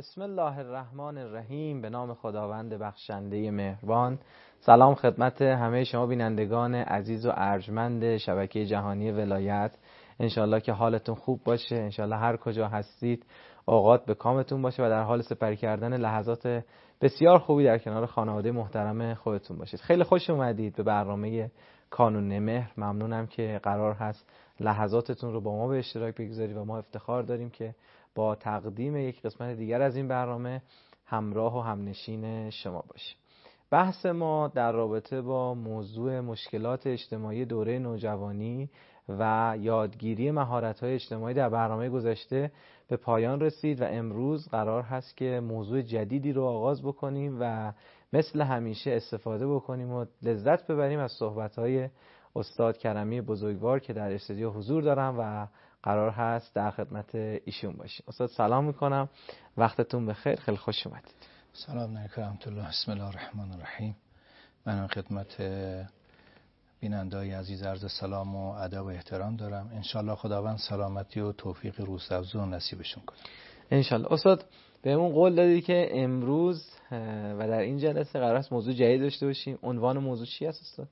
بسم الله الرحمن الرحیم. به نام خداوند بخشنده مهربان. سلام خدمت همه شما بینندگان عزیز و ارجمند شبکه جهانی ولایت. انشالله که حالتون خوب باشه، انشالله هر کجا هستید اوقات به کامتون باشه و در حال سپری کردن لحظات بسیار خوبی در کنار خانواده محترم خودتون باشید. خیلی خوش اومدید به برنامه کانون مهر. ممنونم که قرار هست لحظاتتون رو با ما به اشتراک بگذارید و ما افتخار داریم که با تقدیم یک قسمت دیگر از این برنامه همراه و همنشین شما باشیم. بحث ما در رابطه با موضوع مشکلات اجتماعی دوره نوجوانی و یادگیری مهارت‌های اجتماعی در برنامه گذشته به پایان رسید و امروز قرار هست که موضوع جدیدی رو آغاز بکنیم و مثل همیشه استفاده بکنیم و لذت ببریم از صحبت‌های استاد کرمی بزرگوار که در استودیو حضور دارم و قرار هست در خدمت ایشون باشیم. استاد سلام میکنم، وقتتون بخیر، خیلی خوش اومدید. سلام علیکم ورحمت الله. بسم الله الرحمن الرحیم. من خدمت بیننده‌های عزیز عرض سلام و ادب و احترام دارم. انشالله خداوند سلامتی و توفیق روزافزون نصیبشون کنه. انشالله. استاد بهمون قول دادید که امروز و در این جلسه قرار است موضوع جدید داشته باشیم. عنوان موضوع چی است استاد؟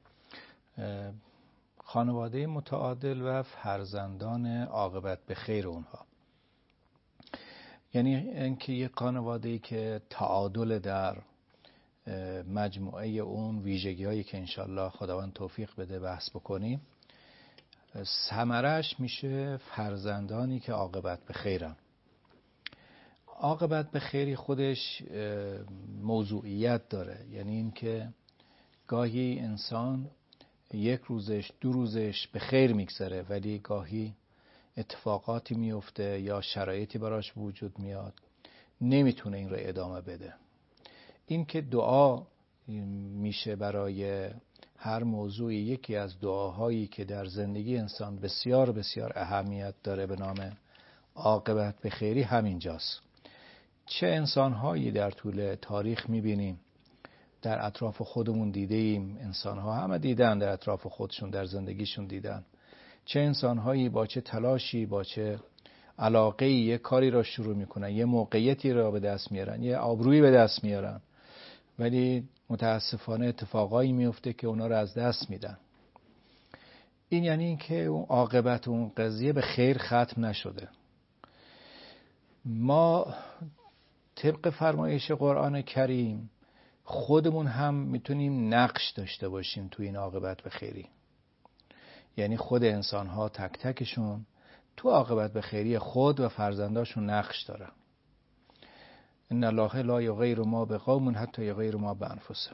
خانواده متعادل و فرزندان عاقبت به خیر اونها. یعنی اینکه یک خانواده‌ای که تعادل در مجموعه اون ویژگی‌هایی که انشالله خداوند توفیق بده بحث بکنیم، ثمرش میشه فرزندانی که عاقبت به خیرن. عاقبت به خیری خودش موضوعیت داره، یعنی اینکه گاهی انسان یک روزش دو روزش به خیر میگذره ولی گاهی اتفاقاتی میفته یا شرایطی براش وجود میاد نمیتونه این رو ادامه بده. این که دعا میشه برای هر موضوعی یکی از دعاهایی که در زندگی انسان بسیار بسیار اهمیت داره به نام عاقبت به خیری همینجاست. چه انسانهایی در طول تاریخ میبینیم، در اطراف خودمون دیده ایم، انسانها همه دیدن، در اطراف خودشون در زندگیشون دیدن، چه انسانهایی با چه تلاشی با چه علاقه‌ای یه کاری را شروع میکنن، یه موقعیتی را به دست میارن، یه آبرویی به دست میارن، ولی متاسفانه اتفاقایی میفته که اونا را از دست میدن. این یعنی این که اون عاقبت اون قضیه به خیر ختم نشده. ما طبق فرمایش قرآن کریم خودمون هم میتونیم نقش داشته باشیم تو این عاقبت به خیری. یعنی خود انسان ها تک تکشون تو عاقبت به خیری خود و فرزنداشون نقش دارن. ان الله لا یغیر ما بقوم حتی یغیر ما بانفسهم.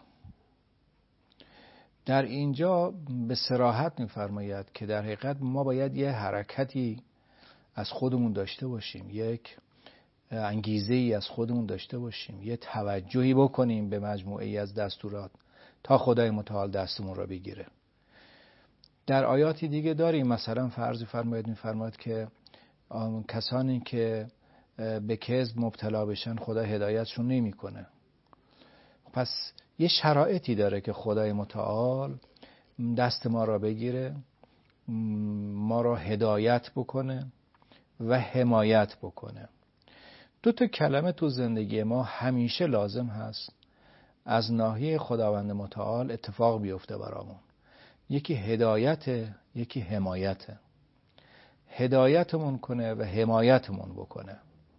در اینجا به صراحت میفرماید که در حقیقت ما باید یه حرکتی از خودمون داشته باشیم، یک انگیزه‌ای از خودمون داشته باشیم، یه توجهی بکنیم به مجموعه‌ای از دستورات تا خدای متعال دستمون را بگیره. در آیاتی دیگه داریم، مثلا فرض میفرماید که کسانی که به کذب مبتلا بشن خدا هدایتشون نمیکنه. پس یه شرایطی داره که خدای متعال دست ما را بگیره، ما را هدایت بکنه و حمایت بکنه. دو تا کلمه تو زندگی ما همیشه لازم هست از ناحیه خداوند متعال اتفاق بیفته برامون. یکی هدایت، یکی حمایت. هدایتمون کنه و حمایتمون بکنه.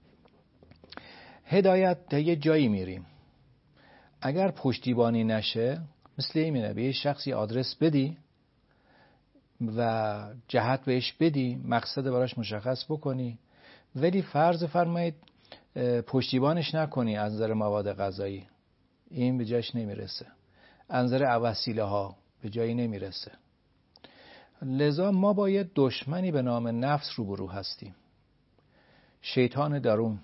هدایت در یه جایی میریم، اگر پشتیبانی نشه مثل اینه به یه شخصی آدرس بدی و جهت بهش بدی، مقصد براش مشخص بکنی، ولی فرض فرمایید پشتیبانش نکنی از نظر مواد غذایی، این به جاش نمیرسه. از نظر وسیله ها به جایی نمیرسه. لذا ما با یه دشمنی به نام نفس روبرو هستیم، شیطان درون.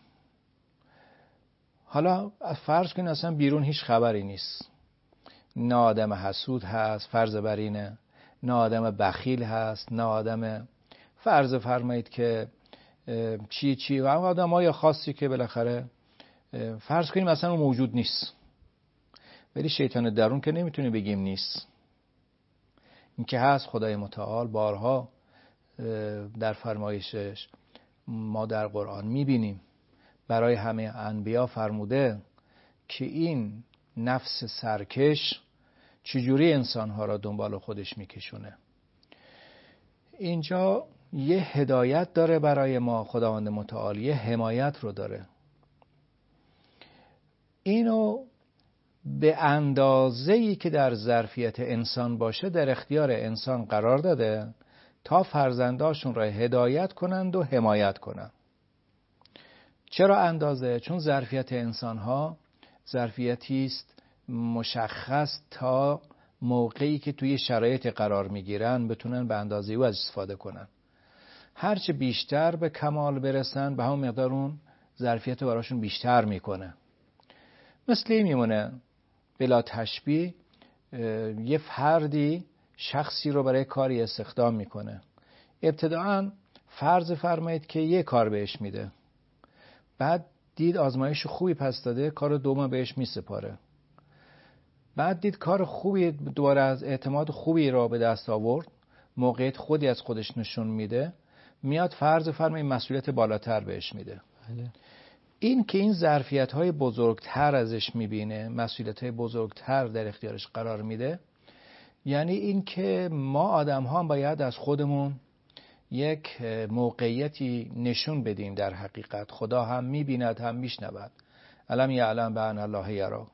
حالا فرض کنید اصلا بیرون هیچ خبری نیست، نه آدم حسود هست فرض بر اینه، نه آدم بخیل هست، نه آدم فرض فرمایید که چی و آدمای خاصی که بالاخره فرض کنیم اصلا اون موجود نیست، ولی شیطان درون که نمیتونه بگیم نیست. این که هست. خدای متعال بارها در فرمایشش ما در قرآن میبینیم برای همه انبیا فرموده که این نفس سرکش چجوری انسانها را دنبال خودش میکشونه. اینجا یه هدایت داره برای ما خداوند متعال، یه حمایت رو داره. اینو به اندازه‌ای که در ظرفیت انسان باشه در اختیار انسان قرار داده تا فرزنداشون را هدایت کنند و حمایت کنند. چرا اندازه؟ چون ظرفیت انسان‌ها ظرفیتی است مشخص تا موقعی که توی شرایط قرار میگیرن بتونن به اندازه او از استفاده کنن. هرچه بیشتر به کمال برسن به همون مقدار اون ظرفیت براشون بیشتر میکنه. مثل این میمونه بلا تشبیه یه فردی شخصی رو برای کاری استخدام میکنه. ابتداعاً فرض فرمایید که یه کار بهش میده، بعد دید آزمایش خوبی پس داده، کار دوم بهش میسپاره، بعد دید کار خوبی دوباره از اعتماد خوبی را به دست آورد، موقعیت خودی از خودش نشون میده، میاد فرض فرمایید مسئولیت بالاتر بهش میده. این که این ظرفیت‌های بزرگتر ازش میبینه، مسئولیت‌های بزرگتر در اختیارش قرار میده، یعنی این که ما آدم‌ها هم باید از خودمون یک موقعیتی نشون بدیم. در حقیقت خدا هم میبیند هم میشنود. الم یعلم بأن الله یری.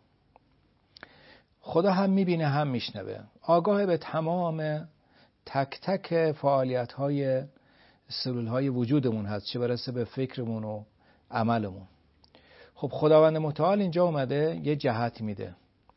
خدا هم میبینه هم میشنوه، آگاه به تمام تک تک فعالیت‌های سلول‌های وجودمون هست، چه برسه به فکرمون و عملمون. خب خداوند متعال اینجا اومده یه جهت میده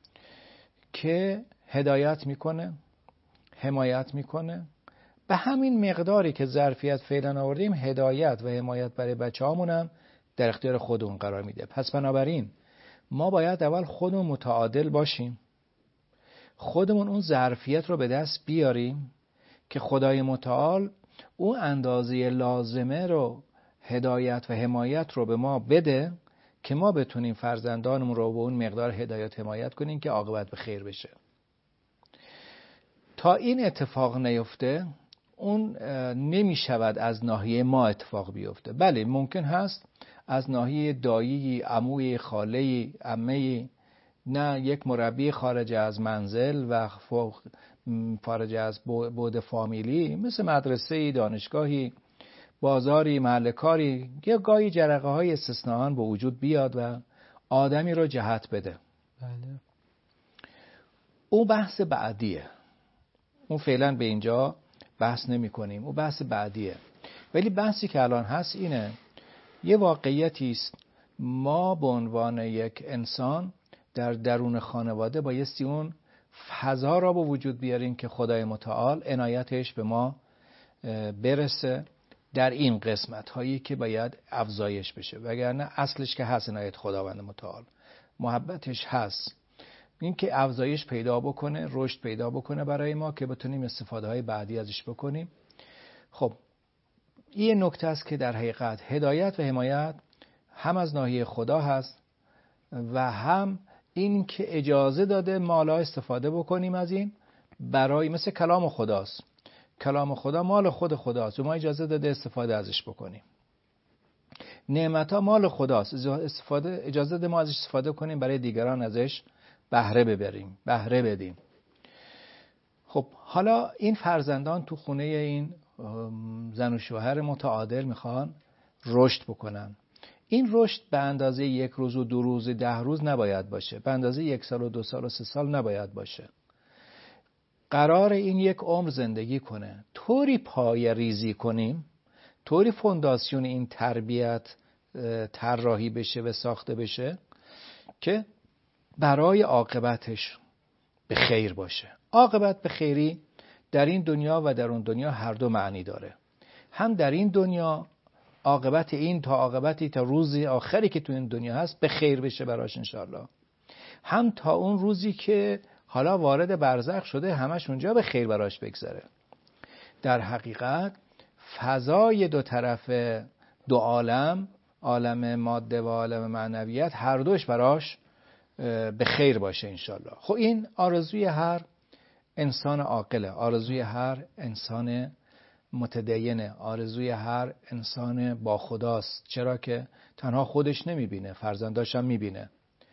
که هدایت میکنه، حمایت میکنه. به همین مقداری که ظرفیت فعلا آوردیم هدایت و حمایت برای بچه‌هامون هم در اختیار خودمون قرار میده. پس بنابراین ما باید اول خودمون متعادل باشیم، خودمون اون ظرفیت رو به دست بیاریم که خدای متعال اون اندازه لازمه رو هدایت و حمایت رو به ما بده که ما بتونیم فرزندانمون رو به اون مقدار هدایت حمایت کنیم که عاقبت به خیر بشه. تا این اتفاق نیفته اون نمی شود از ناحیه ما اتفاق بیفته. بله ممکن هست از ناحیه دایی، عموی، خاله، عمه، نه یک مربی خارج از منزل و خارج از بعد فامیلی مثل مدرسه، دانشگاهی، بازاری، محل کاری، یا گاهی جرقه های استثناءً به وجود بیاد و آدمی رو جهت بده. بله. اون بحث بعدیه، اون فعلا به اینجا بحث نمی کنیم، اون بحث بعدیه. ولی بحثی که الان هست اینه، یه واقعیتی است، ما به عنوان یک انسان در درون خانواده بایستی اون فضا را به وجود بیاریم که خدای متعال عنایتش به ما برسه در این قسمت هایی که باید افزایش بشه، وگرنه اصلش که هست عنایت خداوند متعال، محبتش هست، این که افزایش پیدا بکنه، رشد پیدا بکنه برای ما که بتونیم استفاده های بعدی ازش بکنیم. خب این نکته است که در حقیقت هدایت و حمایت هم از ناحیه خدا هست و هم این که اجازه داده ما حالا استفاده بکنیم از این، برای مثل کلام خداست. کلام خدا مال خود خداست و ما اجازه داده استفاده ازش بکنیم. نعمت ها مال خداست، اجازه داده ما ازش استفاده کنیم برای دیگران ازش بهره ببریم، بهره بدیم. خب حالا این فرزندان تو خونه این زن و شوهر متعادل میخوان رشد بکنن. این رشد به اندازه 1 روز و 2 روز 10 روز نباید باشه، به اندازه 1 سال و 2 سال و 3 سال نباید باشه. قرار این یک عمر زندگی کنه. طوری پایه ریزی کنیم، طوری فونداسیون این تربیت طراحی بشه و ساخته بشه که برای عاقبتش به خیر باشه. عاقبت به خیری در این دنیا و در اون دنیا هر دو معنی داره. هم در این دنیا عاقبت این تا عاقبتی تا روزی آخری که تو این دنیا هست به خیر بشه براش انشاءالله، هم تا اون روزی که حالا وارد برزخ شده همش اونجا به خیر براش بگذره. در حقیقت فضای دو طرف دو عالم، عالم ماده و عالم معنویت، هر دوش براش به خیر باشه انشاءالله. خب این آرزوی هر انسان عاقله، آرزوی هر انسان متدینه، آرزوی هر انسان با خداست، چرا که تنها خودش نمیبینه، فرزنداش هم میبینه.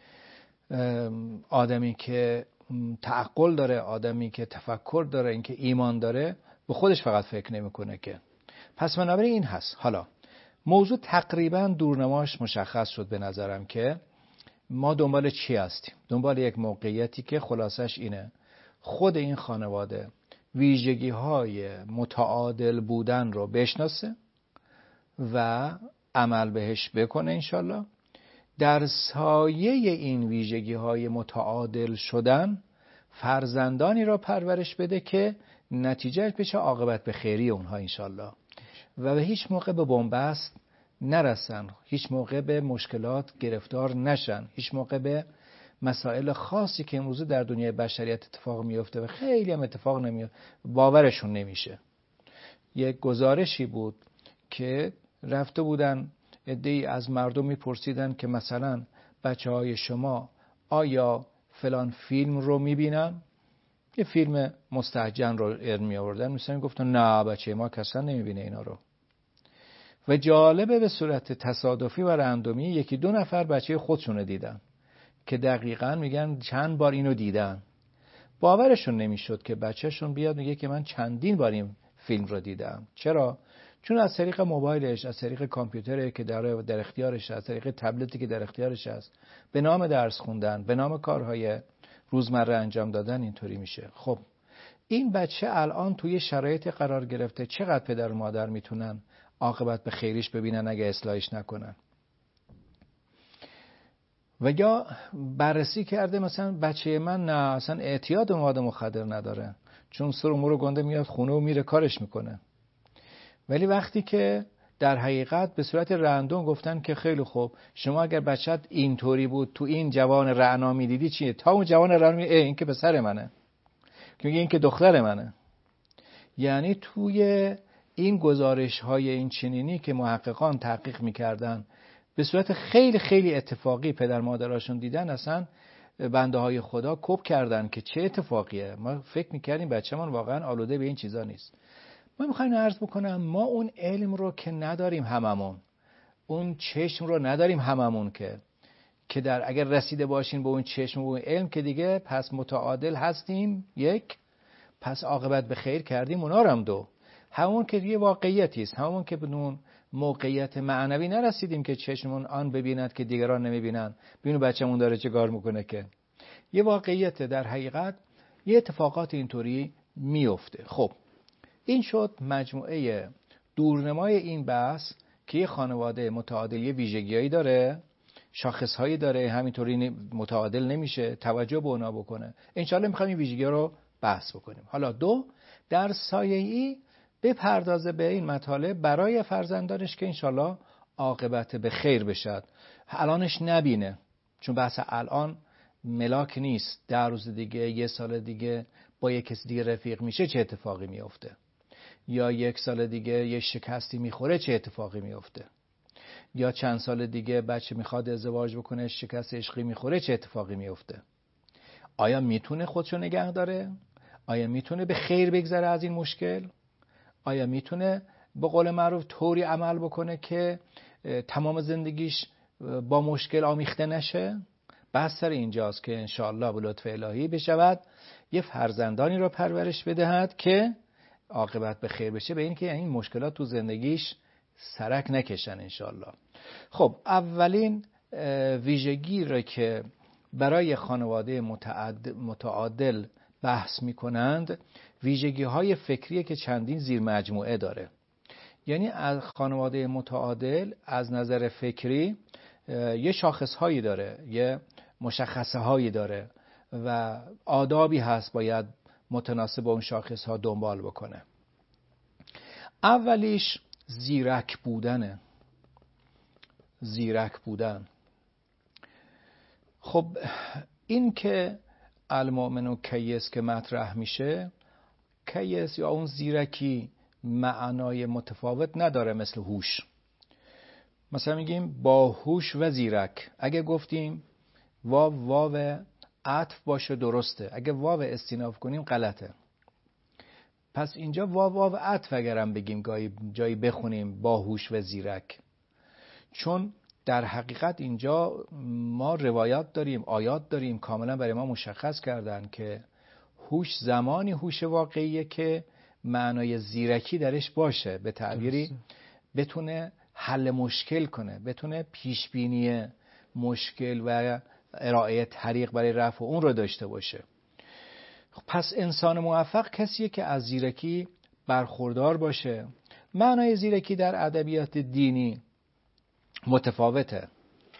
آدمی که تعقل داره، آدمی که تفکر داره، این که ایمان داره، به خودش فقط فکر نمیکنه که. پس بنابراین این هست. حالا موضوع تقریبا دورنماش مشخص شد به نظرم که ما دنبال چی هستیم. دنبال یک موقعیتی که خلاصش اینه: خود این خانواده ویژگی های متعادل بودن رو بشناسه و عمل بهش بکنه انشالله. در سایه این ویژگی های متعادل شدن فرزندانی را پرورش بده که نتیجهش بشه عاقبت به خیری اونها انشالله، و به هیچ موقع به بنبست نرسن، هیچ موقع به مشکلات گرفتار نشن، هیچ موقع به مسائل خاصی که امروز در دنیای بشریت اتفاق میفته و خیلی هم اتفاق نمیفته باورشون نمیشه. یک گزارشی بود که رفته بودن عده‌ای از مردم میپرسیدن که مثلا بچه‌های شما آیا فلان فیلم رو میبینن؟ یه فیلم مستهجن رو می آوردن، مثلا گفتن نه بچه ما کسا نمیبینه اینا رو. و جالبه به صورت تصادفی و رندومی یکی دو نفر بچه خودشونو دیدن که دقیقاً میگن چند بار اینو دیدن. باورشون نمیشد که بچهشون بیاد میگه که من چندین بار این فیلم رو دیدم. چرا؟ چون از طریق موبایلش، از طریق کامپیوتری که در اختیارش، از طریق تبلتی که در اختیارش است، به نام درس خوندن، به نام کارهای روزمره انجام دادن اینطوری میشه. خب این بچه الان توی شرایط قرار گرفته، چقدر پدر و مادر میتونن عاقبت به خیریش ببینن اگه اصلاحش نکنن؟ و یا بررسی کرده مثلا بچه من نه اصلا اعتیاد مواد مخدر نداره، چون سر امور گنده میاد خونه و میره کارش میکنه. ولی وقتی که در حقیقت به صورت رندوم گفتن که خیلی خوب شما اگر بچت اینطوری بود تو این جوان رعنا میدیدی چیه؟ تا اون جوان رعنا این که پسر منه، که میگه این که دختر منه. یعنی توی این گزارش های این چنینی که محققان تحقیق میکردن به صورت خیلی خیلی اتفاقی پدر مادراشون دیدن، اصلا بنده های خدا کپ کردن که چه اتفاقیه. ما فکر میکردیم بچه‌مون واقعا آلوده به این چیزا نیست. ما میخوایم عرض بکنم ما اون علم رو که نداریم هممون، اون چشم رو نداریم هممون که در اگر رسیده باشین به اون چشم و اون علم که دیگه پس متعادل هستیم، یک پس عاقبت به خیر کردیم، اونا رو هم دو. همون که یه واقعیتی است، همون که بدون موقعیت معنوی نرسیدیم که چشممون آن ببیند که دیگران نمیبینن، ببینو بچه‌مون داره چه کار میکنه، که یه واقعیت. در حقیقت یه اتفاقات اینطوری میفته. خب این شد مجموعه دورنمای این بحث که یه خانواده متعادل یه ویژگیایی داره، شاخصهایی داره، همینطوری متعادل نمیشه، توجه به اونا بکنه. انشالله میخوایم این ویژگی‌ها رو بحث بکنیم. حالا دو، در سایه‌ای بپردازه به این مطالب برای فرزندانش که انشالله عاقبت به خیر بشد. الانش نبینه، چون بحث الان ملاک نیست. 10 روز دیگه، 1 سال دیگه با یک کسی دیگه رفیق میشه چه اتفاقی میفته، یا 1 سال دیگه یه شکستی میخوره چه اتفاقی میفته، یا چند سال دیگه بچه میخواد ازدواج بکنه شکست عشقی میخوره چه اتفاقی میفته. آیا میتونه خودشو نگه داره؟ آیا میتونه به خیر بگذره از این مشکل؟ آیا میتونه به قول معروف طوری عمل بکنه که تمام زندگیش با مشکل آمیخته نشه؟ بحث سر اینجاست که انشاءالله به لطف الهی بشود یه فرزندانی رو پرورش بدهد که عاقبت به خیر بشه، به این که این مشکلات تو زندگیش سرک نکشن انشاءالله. خب اولین ویژگی رو که برای خانواده متعادل بحث میکنند ویژگی های فکریه که چندین زیر مجموعه داره. یعنی از خانواده متعادل از نظر فکری یه شاخص هایی داره، یه مشخصه هایی داره و آدابی هست باید متناسب با اون شاخص ها دنبال بکنه. اولیش زیرک بودنه. زیرک بودن. خب این که المؤمن و کیس که مطرح میشه، کیس یا اون زیرکی معنای متفاوت نداره مثل هوش. مثلا میگیم باهوش و زیرک. اگه گفتیم واو عطف باشه درسته، اگه واو استیناف کنیم غلطه. پس اینجا واو عطف اگرم بگیم جایی بخونیم باهوش و زیرک، چون در حقیقت اینجا ما روایات داریم، آیات داریم کاملا برای ما مشخص کردن که هوش زمانی هوش واقعیه که معنای زیرکی درش باشه، به تعبیری بتونه حل مشکل کنه، بتونه پیشبینی مشکل و ارائه طریق برای رفع اون رو داشته باشه. پس انسان موفق کسیه که از زیرکی برخوردار باشه. معنای زیرکی در ادبیات دینی متفاوته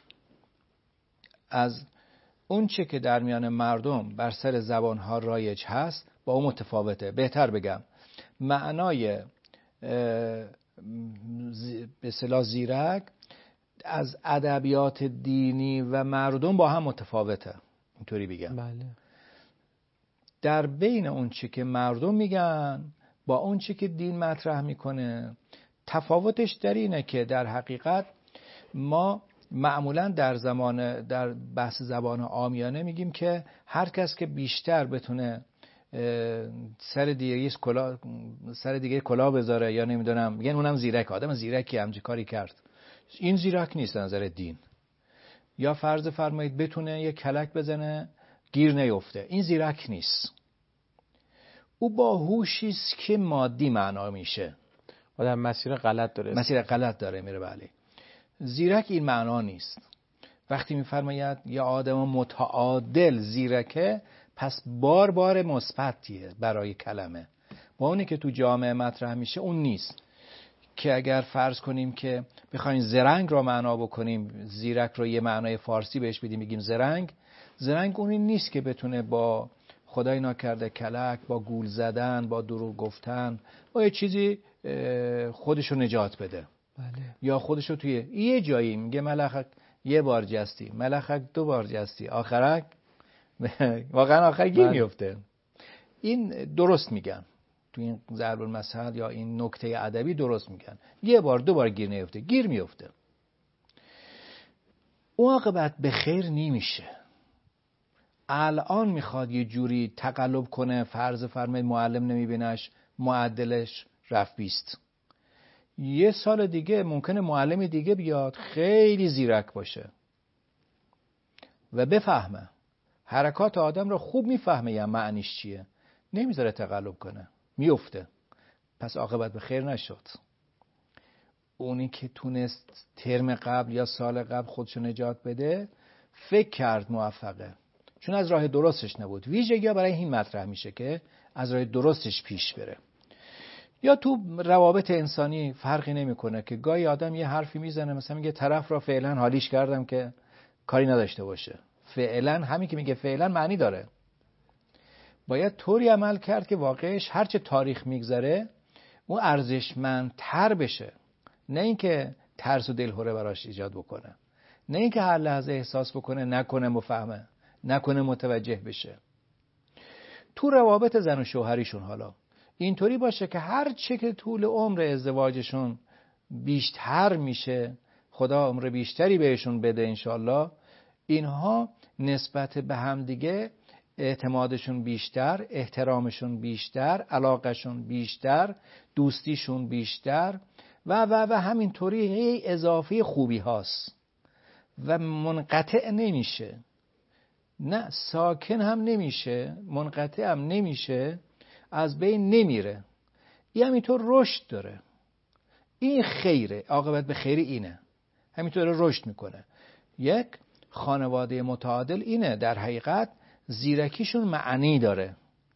از اون چه که در میان مردم بر سر زبانها رایج هست، با اون متفاوته. بهتر بگم معنای به اصطلاح زیرک از ادبیات دینی و مردم با هم متفاوته، اینطوری بگم. بله. در بین اون چه که مردم میگن با اون چه که دین مطرح میکنه تفاوتش در اینه که در حقیقت ما معمولا در بحث زبان عامیانه میگیم که هر کس که بیشتر بتونه سر دیگه کلاه بذاره یا نمیدونم میگن اونم زیرک، آدم زیرکی همچین کاری کرد. این زیرک نیست نظر دین. یا فرض فرمایید بتونه یه کلک بزنه گیر نیفته، این زیرک نیست. او با هوشی است که مادی معنا میشه و در مسیر غلط داره میره. بله. زیرک این معنا نیست. وقتی میفرماید یا آدم متعادل زیرکه، پس بار مثبتیه برای کلمه. با اونی که تو جامعه مطرح میشه اون نیست. که اگر فرض کنیم که بخوایم زرنگ رو معنا بکنیم، زیرک رو یه معنای فارسی بهش بدیم بگیم زرنگ اونی نیست که بتونه با خدای ناکرده کلک، با گول زدن، با دروغ گفتن، با یه چیزی خودشو نجات بده. بله. یا خودشو توی یه جایی میگه ملخک یه بار جستی، ملخک 2 بار جستی، آخرک واقعا آخر گیر میفته. این درست میگن تو این ضرب المثل یا این نکته ادبی درست میگن، یه بار 2 بار گیر نیفته، گیر میفته. اون عاقبت به خیر نمیشه. الان میخواد یه جوری تقلب کنه، فرض فرمایید معلم نمیبینش، معدلش رفت 20. یه سال دیگه ممکنه معلم دیگه بیاد خیلی زیرک باشه و بفهمه حرکات آدم رو خوب میفهمه یا معنیش چیه، نمیذاره تقلب کنه، میفته. پس عاقبت به خیر نشد. اونی که تونست ترم قبل یا سال قبل خودشو نجات بده فکر کرد موفقه، چون از راه درستش نبود. ویژگی برای این مطرح میشه که از راه درستش پیش بره. یا تو روابط انسانی فرقی نمیکنه که گاهی آدم یه حرفی میزنه، مثلا میگه طرف را فعلا حالیش کردم که کاری نداشته باشه. فعلا همین که میگه فعلا معنی داره. باید طوری عمل کرد که واقعش هرچه تاریخ میگذره اون ارزشمندتر بشه، نه اینکه ترس و دلهره براش ایجاد بکنه، نه اینکه هر لحظه احساس بکنه نکنه مفهمه، نکنه متوجه بشه. تو روابط زن و شوهریشون حالا اینطوری باشه که هر چه که طول عمر ازدواجشون بیشتر میشه، خدا عمر بیشتری بهشون بده انشالله، اینها نسبت به هم دیگه اعتمادشون بیشتر، احترامشون بیشتر، علاقهشون بیشتر، دوستیشون بیشتر و همینطوری اضافه خوبی هاست و منقطع نمیشه. نه ساکن هم نمیشه، منقطع هم نمیشه، از بین نمیره. این همینطور رشد داره. این خیره، عاقبت به خیر اینه، همینطور رشد میکنه. یک خانواده متعادل اینه در حقیقت زیرکیشون معنی داره.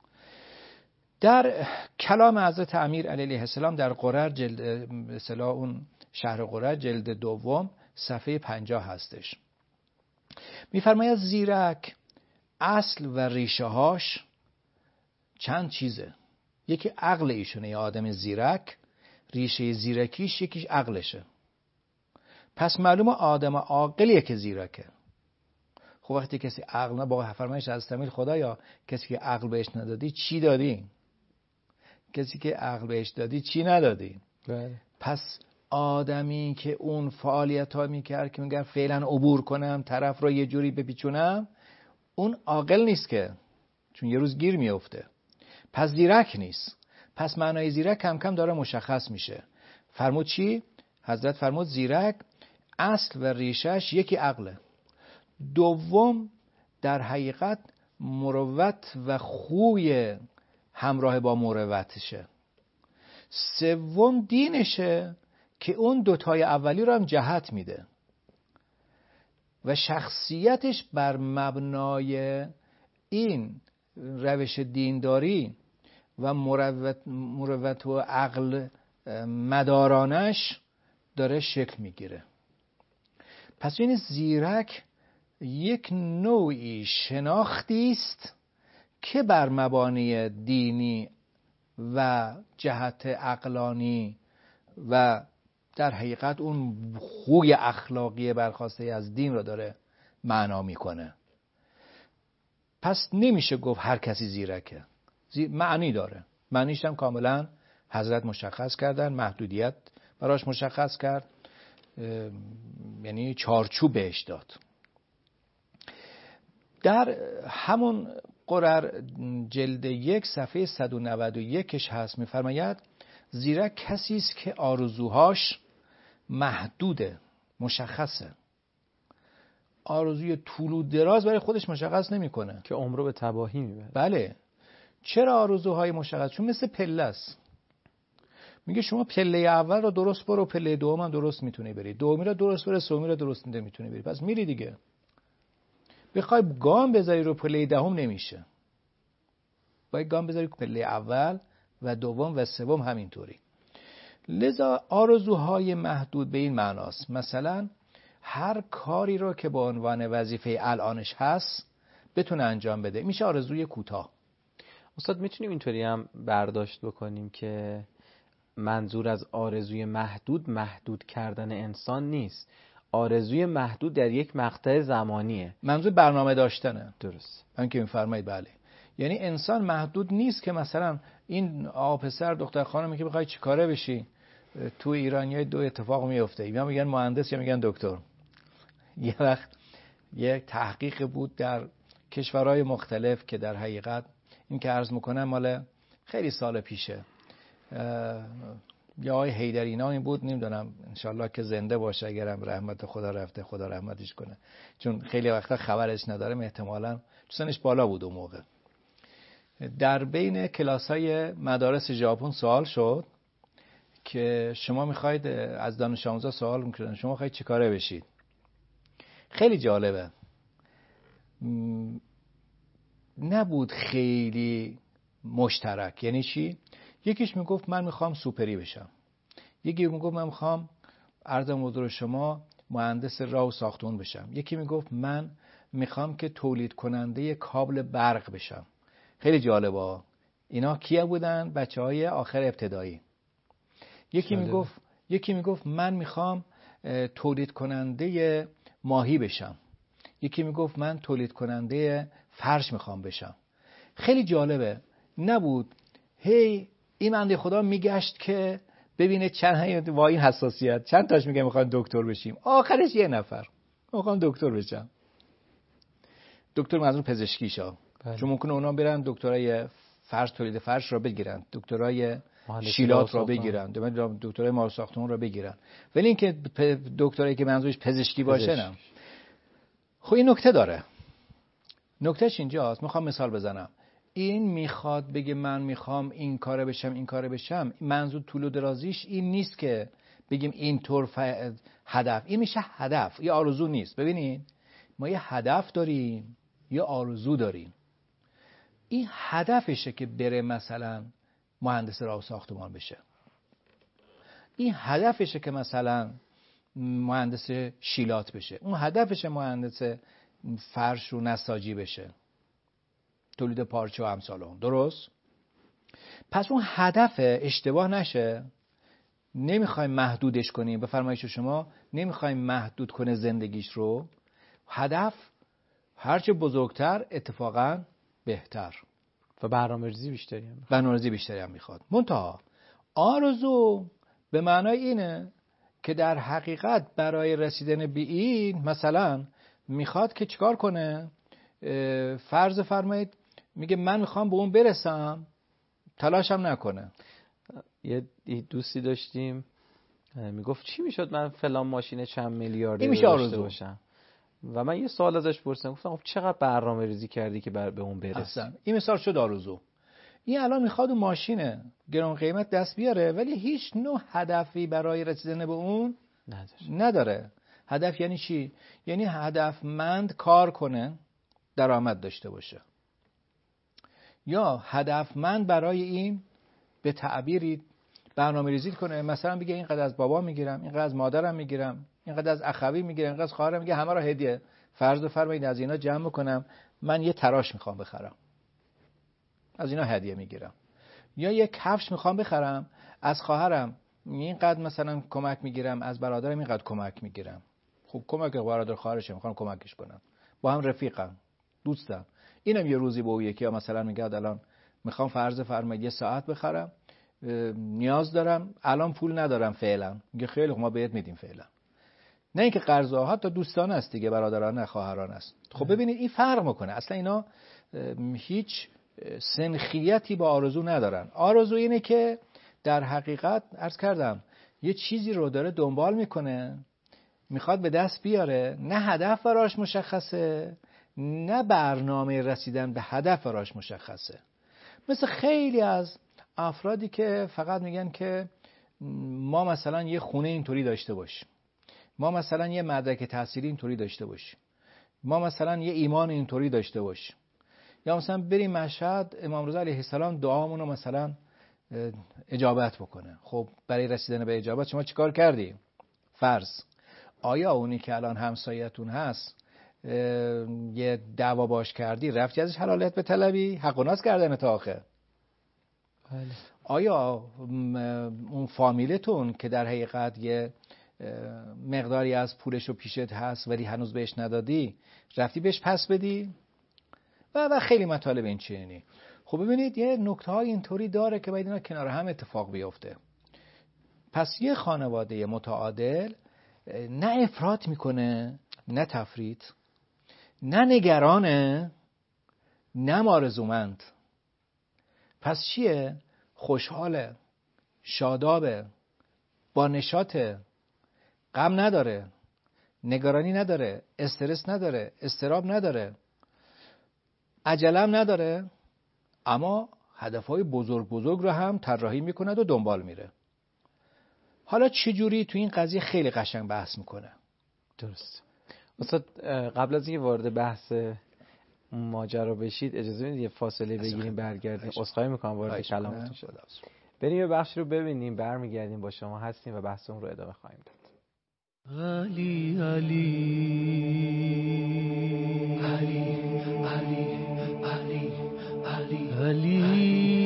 در کلام حضرت امیر علیه السلام در قرر جلد مثلا اون شهر قرر جلد 2 صفحه 50 هستش، میفرماید زیرک اصل و ریشه هاش چند چیزه. یکی عقل ایشونه، یا آدم زیرک ریشه زیرکیش یکیش عقلشه. پس معلومه آدم عاقلیه که زیرکه. خب وقتی کسی عقل نه، با فرمایش از تمیل خدایا کسی که عقل بهش ندادی چی دادی؟ کسی که عقل بهش دادی چی ندادی؟ بله. پس آدمی که اون فعالیت ها میکرد که میگه فعلا عبور کنم، طرف رو یه جوری بپیچونم، اون عاقل نیست که، چون یه روز گیر میفته. پس زیرک نیست. پس معنای زیرک کم کم داره مشخص میشه. فرمود چی؟ حضرت فرمود زیرک اصل و ریشش یکی عقله. دوم در حقیقت مروت و خوی همراه با مروتشه. سوم دینشه که اون دوتای اولی رو هم جهت میده و شخصیتش بر مبنای این روش دینداری و مروت و عقل مدارانش داره شکل میگیره. پس این زیرک یک نوعی شناختی است که بر مبانی دینی و جهت عقلانی و در حقیقت اون خوی اخلاقی برخواسته از دین رو داره معنا میکنه. پس نمیشه گفت هر کسی زیرکه. معنی داره. معنیش هم کاملا حضرت مشخص کردن، محدودیت براش مشخص کرد، یعنی چارچوب بهش داد. در همون قرر جلد 1 صفحه 191 هست، میفرماید زیرک کسی است که آرزوهاش محدوده، مشخصه. آرزوی طول و دراز برای خودش مشخص نمیکنه که عمرو به تباهی میبره. بله. چرا آرزوهای مشخص؟ چون مثل پله است. میگه شما پله اول رو درست برو، پله دوم هم درست میتونی بری، دومی رو درست برو، سومی رو درست میتونی بری، پس میری دیگه. بخوای گام بذاری رو پله دهم نمیشه. باید گام بذاری پله اول و دوم و سوم همینطوری. لذا آرزوهای محدود به این معناست. مثلا هر کاری رو که به عنوان وظیفه الانش هست بتونه انجام بده، میشه آرزوی کوتاه. استاد میتونیم اینطوری هم برداشت بکنیم که منظور از آرزوی محدود کردن انسان نیست. آرزوی محدود در یک مقطع زمانیه. منظور برنامه داشتنه. درست. من که میفرمایید بله. یعنی انسان محدود نیست که مثلا این پسر دختر خانمی که بخوای چیکاره بشی، تو ایرانیای دو اتفاق میفته، یا میگن مهندس یا میگن دکتر. یه وقت یک تحقیق بود در کشورهای مختلف که در حقیقت این که عرض میکنم مال خیلی سال پیشه، یا آقای حیدرینانی بود، نمیدونم انشالله که زنده باشه، اگرم رحمت خدا رفته خدا رحمتش کنه، چون خیلی وقتا خبرش ندارم، احتمالاً سنش بالا بود اون موقع. در بین کلاس‌های مدارس ژاپن سوال شد که شما میخواید از دانش آموزا سوال میکنن شما میخواید چه کاره بشید. خیلی جالبه، نبود خیلی مشترک. یعنی چی؟ یکیش میگفت من میخوام سوپری بشم، یکی میگفت من میخوام عرضم حضور شما مهندس راه و ساختمون بشم، یکی میگفت من میخوام که تولید کننده کابل برق بشم. خیلی جالبه. اینا کیا بودن؟ بچهای آخر ابتدایی. یکی میگفت من میخوام تولید کننده ماهی بشم، یکی میگفت من تولید کننده فرش میخوام بشم. خیلی جالبه. نبود هی این بنده خدا میگشت که ببینه چند با این حساسیت چند تاش میگه میخوام دکتر بشیم، آخرش یه نفر میخوام دکتر بشم. دکتر منظور پزشکیشا. چون ممکنه اونا برن دکترای فرش، تولید فرش را بگیرن، دکترای شیلات را بگیرن، دکترای مال ساختمون را بگیرن، ولی اینکه دکترایی که منظورش پزشکی باشه نه. خب این نکته داره. نکتهش اینجاست. میخوام مثال بزنم. این میخواد بگه من میخوام این کاره بشم این کاره بشم، منظور طول و درازیش این نیست که بگیم اینطور هدف. این میشه هدف، یه آرزو نیست. ببینید ما یه هدف داریم یه آرزو داریم. این هدفشه که بره مثلا مهندس راه و ساختمان بشه، این هدفشه که مثلا مهندس شیلات بشه، اون هدفشه مهندس فرش و نساجی بشه، تولید پارچه و امثال اون. درست؟ پس اون هدف اشتباه نشه. نمیخوایم محدودش کنیم، به فرمایش شما نمیخوایم محدود کنه زندگیش رو. هدف هرچه بزرگتر اتفاقا بهتر و برنامه‌ریزی بیشتری هم میخواد. منتها آرزو به معنای اینه که در حقیقت برای رسیدن به این مثلا میخواد که چیکار کنه؟ فرض فرمایید میگه من میخوام به اون برسم تلاش هم نکنه. یه دوستی داشتیم میگفت چی میشد من فلان ماشین چند میلیاردی داشته باشم و من یه سوال ازش پرسیدم، گفتم خب چقدر برنامه ریزی کردی که به اون برسی؟ این مثال شد آرزو. این الان میخواد اون ماشین گران قیمت دست بیاره ولی هیچ نوع هدفی برای رسیدن به اون نداره. هدف یعنی چی؟ یعنی هدفمند کار کنه، درآمد داشته باشه، یا هدفمند برای این به تعبیری برنامه ریزی کنه، مثلا بگه اینقدر از بابا میگیرم، اینقدر از مادرم میگیرم، اینقدر از اخوی میگیرم، اینقدر از خواهرم میگیرم، همه را هدیه فرض بفرمایید از اینا جمع کنم، من یه تراش میخوام بخرم، از اینا هدیه میگیرم. یا یه کفش میخوام بخرم، از خواهرم اینقدر مثلا کمک میگیرم، از برادرم اینقدر کمک میگیرم. خب کمک برادر خواهرشه، میخوام کمکش کنم، با هم رفیقم، دوستم. اینم یه روزی به اون یکی مثلا میگه الان میخوام فرض فرمایید یه ساعت بخرم، نیاز دارم، الان پول ندارم فعلا. میگه خیلی ما بهت میدیم فعلا. نه اینکه قرض ها، حتی دوستان است دیگه، برادران نه خواهران است. خب ببینید این فرق میکنه. اصلا اینا هیچ سنخیتی با آرزو ندارن. آرزو اینه که در حقیقت عرض کردم یه چیزی رو داره دنبال میکنه، میخواد به دست بیاره، نه هدف براش مشخصه، نه برنامه رسیدن به هدف براش مشخصه. مثل خیلی از افرادی که فقط میگن که ما مثلا یه خونه اینطوری داشته باشیم، ما مثلا یه مدرک تحصیلی اینطوری داشته باشیم، ما مثلا یه ایمان اینطوری داشته باشیم، یا مثلا بریم مشهد امام رضا علیه السلام دعامون رو مثلا اجابت بکنه. خب برای رسیدن به اجابت شما چیکار کردی؟ فرض آیا اونی که الان همسایتون هست یه دعوا باش کردی، رفتی ازش حلالت به طلبی؟ حق و ناز کردن تا آخر. آیا اون فامیلتون که در حقیقت یه مقداری از پولش رو پیشت هست ولی هنوز بهش ندادی، رفتی بهش پس بدی؟ و خیلی مطالب این چنینی. خب ببینید یه نکته های اینطوری داره که باید اینا کنار هم اتفاق بیفته. پس یه خانواده متعادل نه افراط میکنه، نه تفریط، نه نگرانه، نه آرزومند. پس چیه؟ خوشحاله، شادابه، با نشاطه، غم نداره، نگرانی نداره، استرس نداره، اضطراب نداره، عجلم نداره، اما هدفهای بزرگ رو هم طراحی میکند و دنبال میره. حالا چجوری تو این قضیه خیلی قشنگ بحث میکنه. درست. استاد قبل از اینکه وارد بحث ماجرا بشید اجازه بدید یه فاصله بگیریم برگردیم. عذرخواهی میکنم وارد کلامتون شدم. بریم یه بخش رو ببینیم، برمیگردیم با شما هستیم و بحث اون رو ادامه خواهیم داد. علی علی علی علی علی علی علی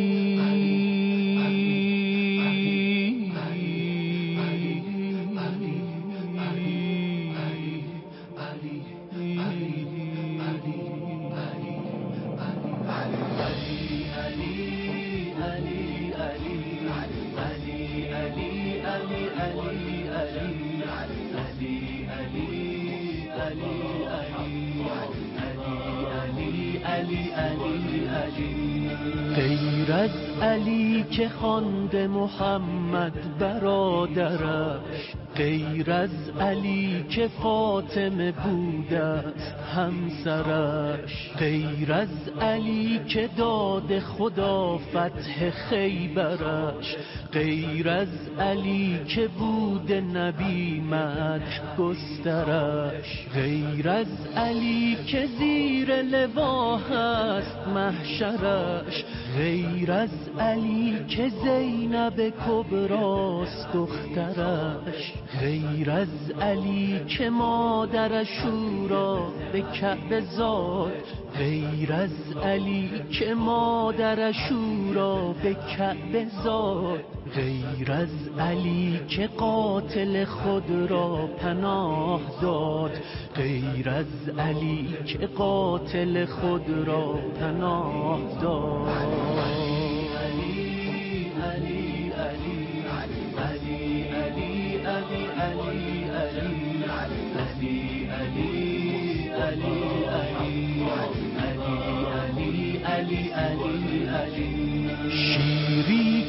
غیر از علی که خوانده محمد برادرش، غیر از علی که فاطمه بوده است همسرش، غیر از علی که داد خدا فتح خیبرش، غیر از علی که بود نبی مدح گسترش، غیر از علی که زیر لوا هست محشرش، غیر از علی که زینب کبراست دخترش، غیر از علی که مادرش او را به کعبه زاد، غیر از علی که مادرش او را به کعبه زاد، غیر از علی که قاتل خود را پناه داد، غیر از علی که قاتل خود را پناه داد. علی علی علی علی علی علی علی علی علی علی علی علی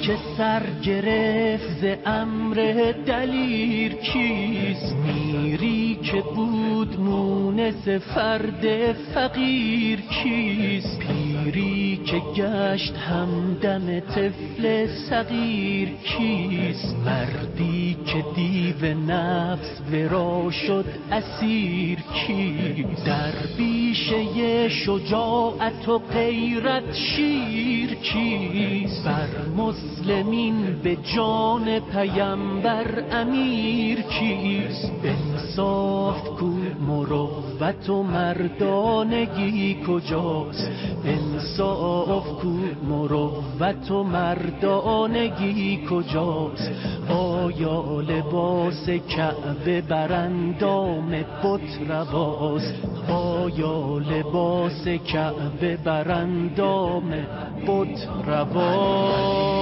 که سر گرفت ز امر دلیر کیست؟ میری که بود مونس فرد فقیر کیست؟ پیری که گشت همدم طفل صغیر کیست؟ مردی که دیو نفس ورا شد اسیر کیست؟ درویشه شجاعت و غیرت شیر کیست؟ بر مسلمین به جان پیمبر امیر کیست؟ انصاف کو مروت و مردانگی کجاست؟ انصاف کو مروت و مردانگی کجاست؟ آیا لباس کعبه بر اندام بت رواست؟ آیا لباس کعبه بر اندام بت رواست؟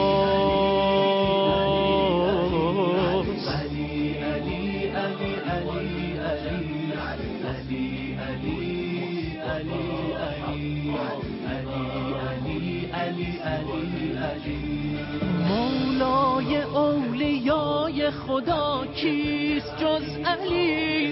مولای اولیای خدا کیست جز علی؟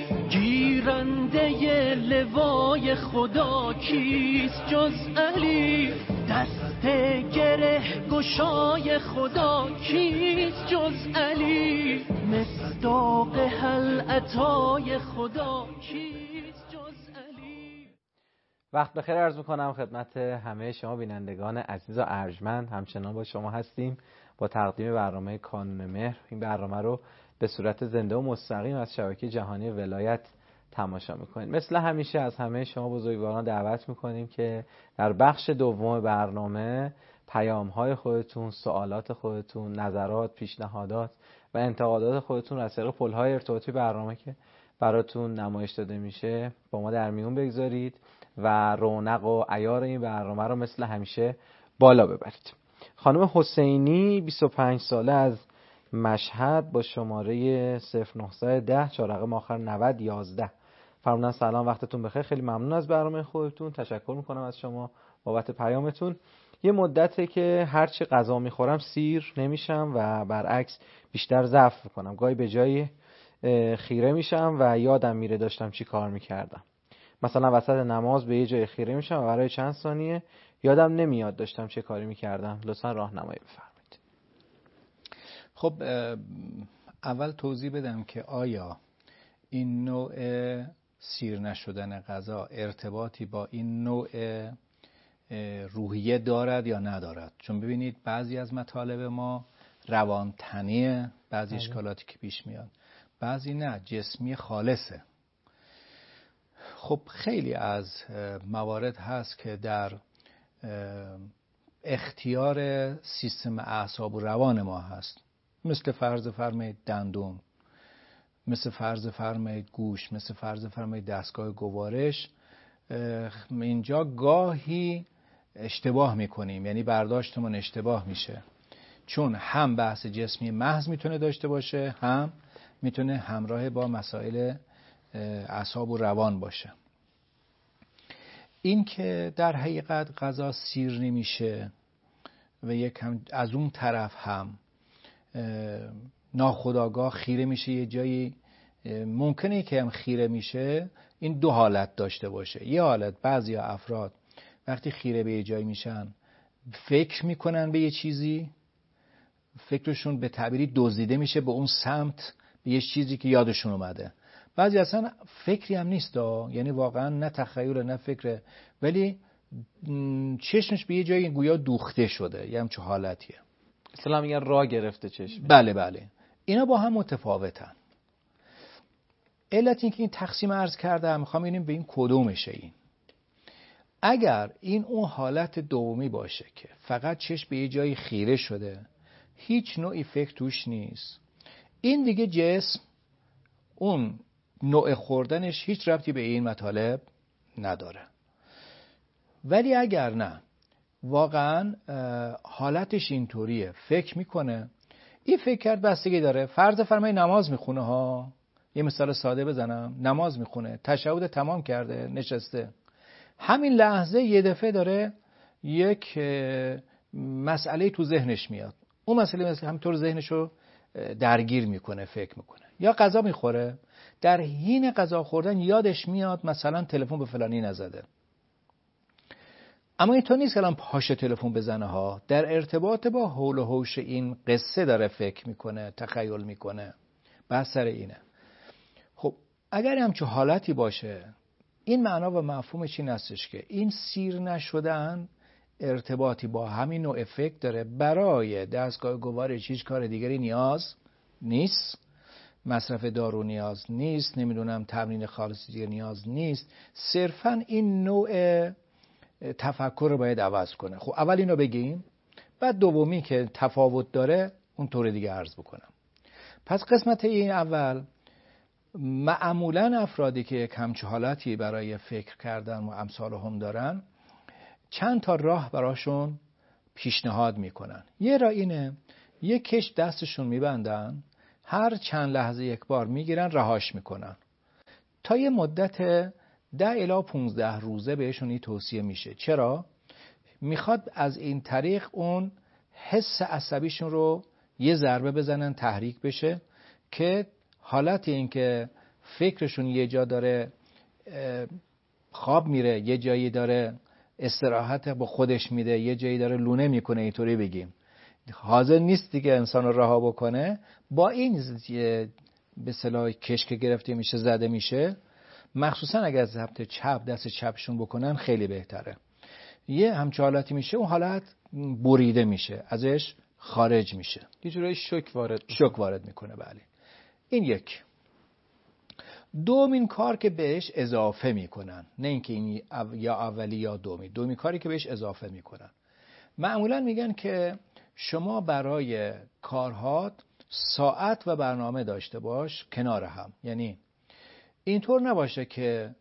گیرنده لوای خدا کیست جز علی؟ دست گره گشای خدا کیست جز علی؟ مصداق هل عطای خدا کیست جز علی؟ وقت بخیر عرض میکنم خدمت همه شما بینندگان عزیز و ارجمند. همچنان با شما هستیم با تقدیم برنامه کانون مهر. این برنامه رو به صورت زنده و مستقیم از شبکه جهانی ولایت تماشا میکنید. مثل همیشه از همه شما بزرگواران دعوت میکنیم که در بخش دوم برنامه پیام‌های خودتون، سوالات خودتون، نظرات، پیشنهادات و انتقادات خودتون از طریق پل‌های ارتباطی برنامه که براتون نمایش داده میشه با ما در میون بگذارید و رونق و عیار این برنامه رو مثل همیشه بالا ببرید. خانم حسینی 25 ساله از مشهد با شماره 0910 رقم آخر 9011 فرمودن سلام، وقتتون بخیر، خیلی ممنون از برنامه خودتون، تشکر میکنم از شما بابت پیامتون. یه مدته که هرچی غذا میخورم سیر نمیشم و برعکس بیشتر ضعف میکنم. گاهی به جای خیره میشم و یادم میره داشتم چی کار میکردم. مثلا وسط نماز به یه جای خیره میشم و برای چند ثانیه یادم نمیاد داشتم چه کاری میکردم. لطفا راهنمایی بفرمایید. خب اول توضیح بدم که آیا این نوع سیر نشدن غذا ارتباطی با این نوع روحیه دارد یا ندارد؟ چون ببینید بعضی از مطالب ما روانتنیه، بعضی اشکالاتی که پیش میاد، بعضی نه، جسمی خالصه. خب خیلی از موارد هست که در اختیار سیستم اعصاب و روان ما هست، مثل فرض فرمایید دندون، مثل فرض فرمایید گوش، مثل فرض فرمایید دستگاه گوارش. اینجا گاهی اشتباه میکنیم، یعنی برداشتمون اشتباه میشه، چون هم بحث جسمی محض میتونه داشته باشه، هم میتونه همراه با مسائل اعصاب و روان باشه. این که در حقیقت غذا سیر نمیشه و یکم از اون طرف هم ناخودآگاه خیره میشه یه جایی، ممکنه که هم خیره میشه، این دو حالت داشته باشه. یه حالت بعضی افراد وقتی خیره به یه جایی میشن فکر میکنن به یه چیزی، فکرشون به تعبیری دزدیده میشه به اون سمت، به یه چیزی که یادشون اومده. بعضی اصلا فکری هم نیست، یعنی واقعا نه تخیل نه فکره، ولی چشمش به یه جایی گویا دوخته شده، یه همچه حالتیه. اصلا میگن راه گرفته چشم. بله اینا با هم متفاوتن. علت این که این تقسیم عرض کرده، میخوام ببینیم به این کدومشه. این اگر این اون حالت دومی باشه که فقط چشم به یه جایی خیره شده، هیچ نوعی فکر توش نیست، این دیگه جسم اون نوع خوردنش هیچ ربطی به این مطالب نداره. ولی اگر نه، واقعا حالتش اینطوریه، فکر میکنه، این فکر کرد بستگی داره. فرض فرمای نماز میخونه ها، یه مثال ساده بزنم، نماز میخونه، تشهد تمام کرده، نشسته، همین لحظه یه دفعه داره یک مسئله تو ذهنش میاد، اون مسئله مثل همینطور ذهنشو درگیر میکنه، فکر میکنه. یا غذا میخوره، در حین غذا خوردن یادش میاد مثلا تلفن به فلانی نزده. اما اینطور نیست که الان پاشه تلفن بزنه ها، در ارتباط با حول و حوش این قصه داره فکر میکنه، تخیل میکنه. بحث سر اینه. خب اگر همچون حالتی باشه، این معنا و مفهومش این هستش که این سیر نشدن ارتباطی با همین نوع افکت داره. برای دستگاه گوارش هیچ کار دیگری نیاز نیست، مصرف دارو نیاز نیست، نمیدونم تمرین خالص دیگه نیاز نیست، صرفا این نوع تفکر رو باید عوض کنه. خب اول اینو بگیم، بعد دومی که تفاوت داره اون طور دیگه عرض بکنم. پس قسمت این اول، معمولا افرادی که یک همچه حالتی برای فکر کردن و امثال هم دارن، چند تا راه براشون پیشنهاد میکنن. یه راه اینه، یک کش دستشون میبندن، هر چند لحظه یک بار میگیرن رهاش میکنن. تا یه مدت 10 الی 15 روزه بهشون این توصیه میشه. چرا؟ میخواد از این طریق اون حس عصبیشون رو یه ضربه بزنن، تحریک بشه، که حالت این که فکرشون یه جا داره خواب میره، یه جایی داره استراحت با خودش میده، یه جایی داره لونه میکنه، اینطوری بگیم حاضر نیست دیگه انسان رو رها بکنه، با این به اصطلاح کشک گرفته میشه، زده میشه. مخصوصا اگر از ضبط چپ دست چپشون بکنن خیلی بهتره. یه همچه حالتی میشه، اون حالت بریده میشه، ازش خارج میشه، یه جورایی شوک وارد میکنه. بله، این یک. دومین کار که بهش اضافه میکنن، نه اینکه این یا اولی یا دومی کاری که بهش اضافه میکنن، معمولا میگن که شما برای کارهات ساعت و برنامه داشته باش کنار هم. یعنی اینطور نباشه که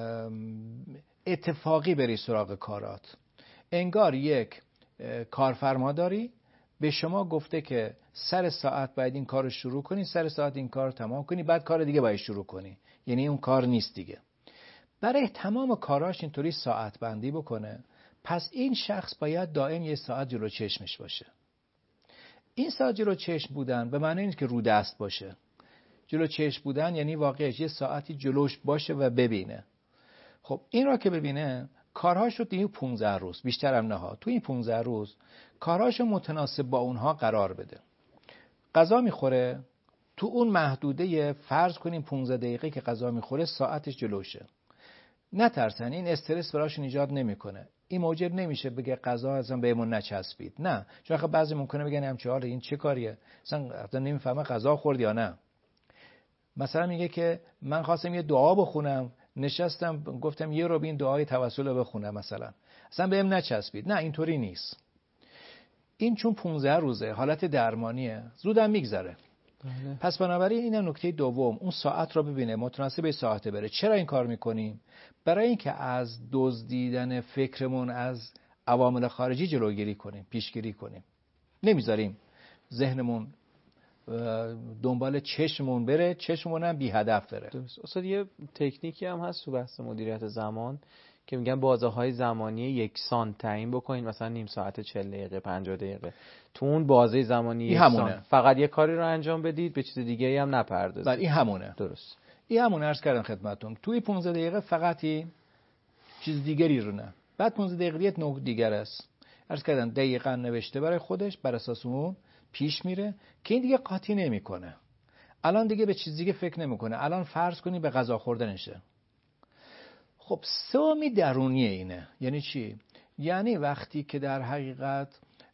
اتفاقی بری سراغ کارات. انگار یک کارفرما داری، به شما گفته که سر ساعت باید این کار رو شروع کنی، سر ساعت این کار رو تمام کنی، بعد کار دیگه باید شروع کنی. یعنی اون کار نیست دیگه. برای تمام کاراش اینطوری ساعت بندی بکنه. پس این شخص باید دائم یه ساعت جلو چشمش باشه. این ساعت جلو چشم بودن به معنی نیست که رو دست باشه. جلو چشم بودن یعنی واقعش یه ساعتی جلوش باشه و ببینه. خب این را که ببینه، کارهاش رو توی 15 روز، بیشتر هم نه ها، توی این 15 روز کارهاش رو متناسب با اونها قرار بده. غذا میخوره، تو اون محدوده فرض کنیم 15 دقیقه که غذا میخوره ساعتش جلوشه. نترسن، این استرس براشون ایجاد نمیکنه. این موجب نمیشه بگه غذا اصلا بهمون نچسبید. نه، چون خب بعضی ممکنه بگن همچه حاله این چه کاریه؟ اصلا نمیفهمه غذا خورد یا نه. مثلا میگه که من خواستم یه دعا بخونم، نشستم گفتم یه رو این دعای توسل رو بخونم مثلا، اصلا بهم نچسبید. نه، اینطوری نیست. این چون 15 روزه حالت درمانیه، زودم میگذره. پس بنابراین این نکته دوم، اون ساعت رو ببینه، متناسب به ساعته بره. چرا این کار میکنیم؟ برای اینکه از دزدیدن فکرمون از عوامل خارجی جلوگیری کنیم، پیشگیری کنیم. نمیذاریم ذهنمون دنبال چشممون بره، چشممون هم بی هدف بره. استاد یه تکنیکی هم هست تو بحث مدیریت زمان که میگن بازه‌های زمانی یکسان تعیین بکنین، مثلا نیم ساعت 40 دقیقه 50 دقیقه، تو اون بازه زمانی یکسان فقط یه کاری رو انجام بدید، به چیز دیگه هم نپردازید. بله، این همونه. درست، این همونه. عرض کردم خدمتتون توی 15 دقیقه فقط چیز دیگری رو نه. بعد 15 دقیقه یه نوع دیگر است. عرض کردم دقیقاً نوشته برای خودش، بر اساس اون پیش میره که این دیگه قاطی نمیکنه. الان دیگه به چیز دیگه فکر نمیکنه. الان فرض کنی به غذا خوردنشه. خب سومی درونیه اینه. یعنی چی؟ یعنی وقتی که در حقیقت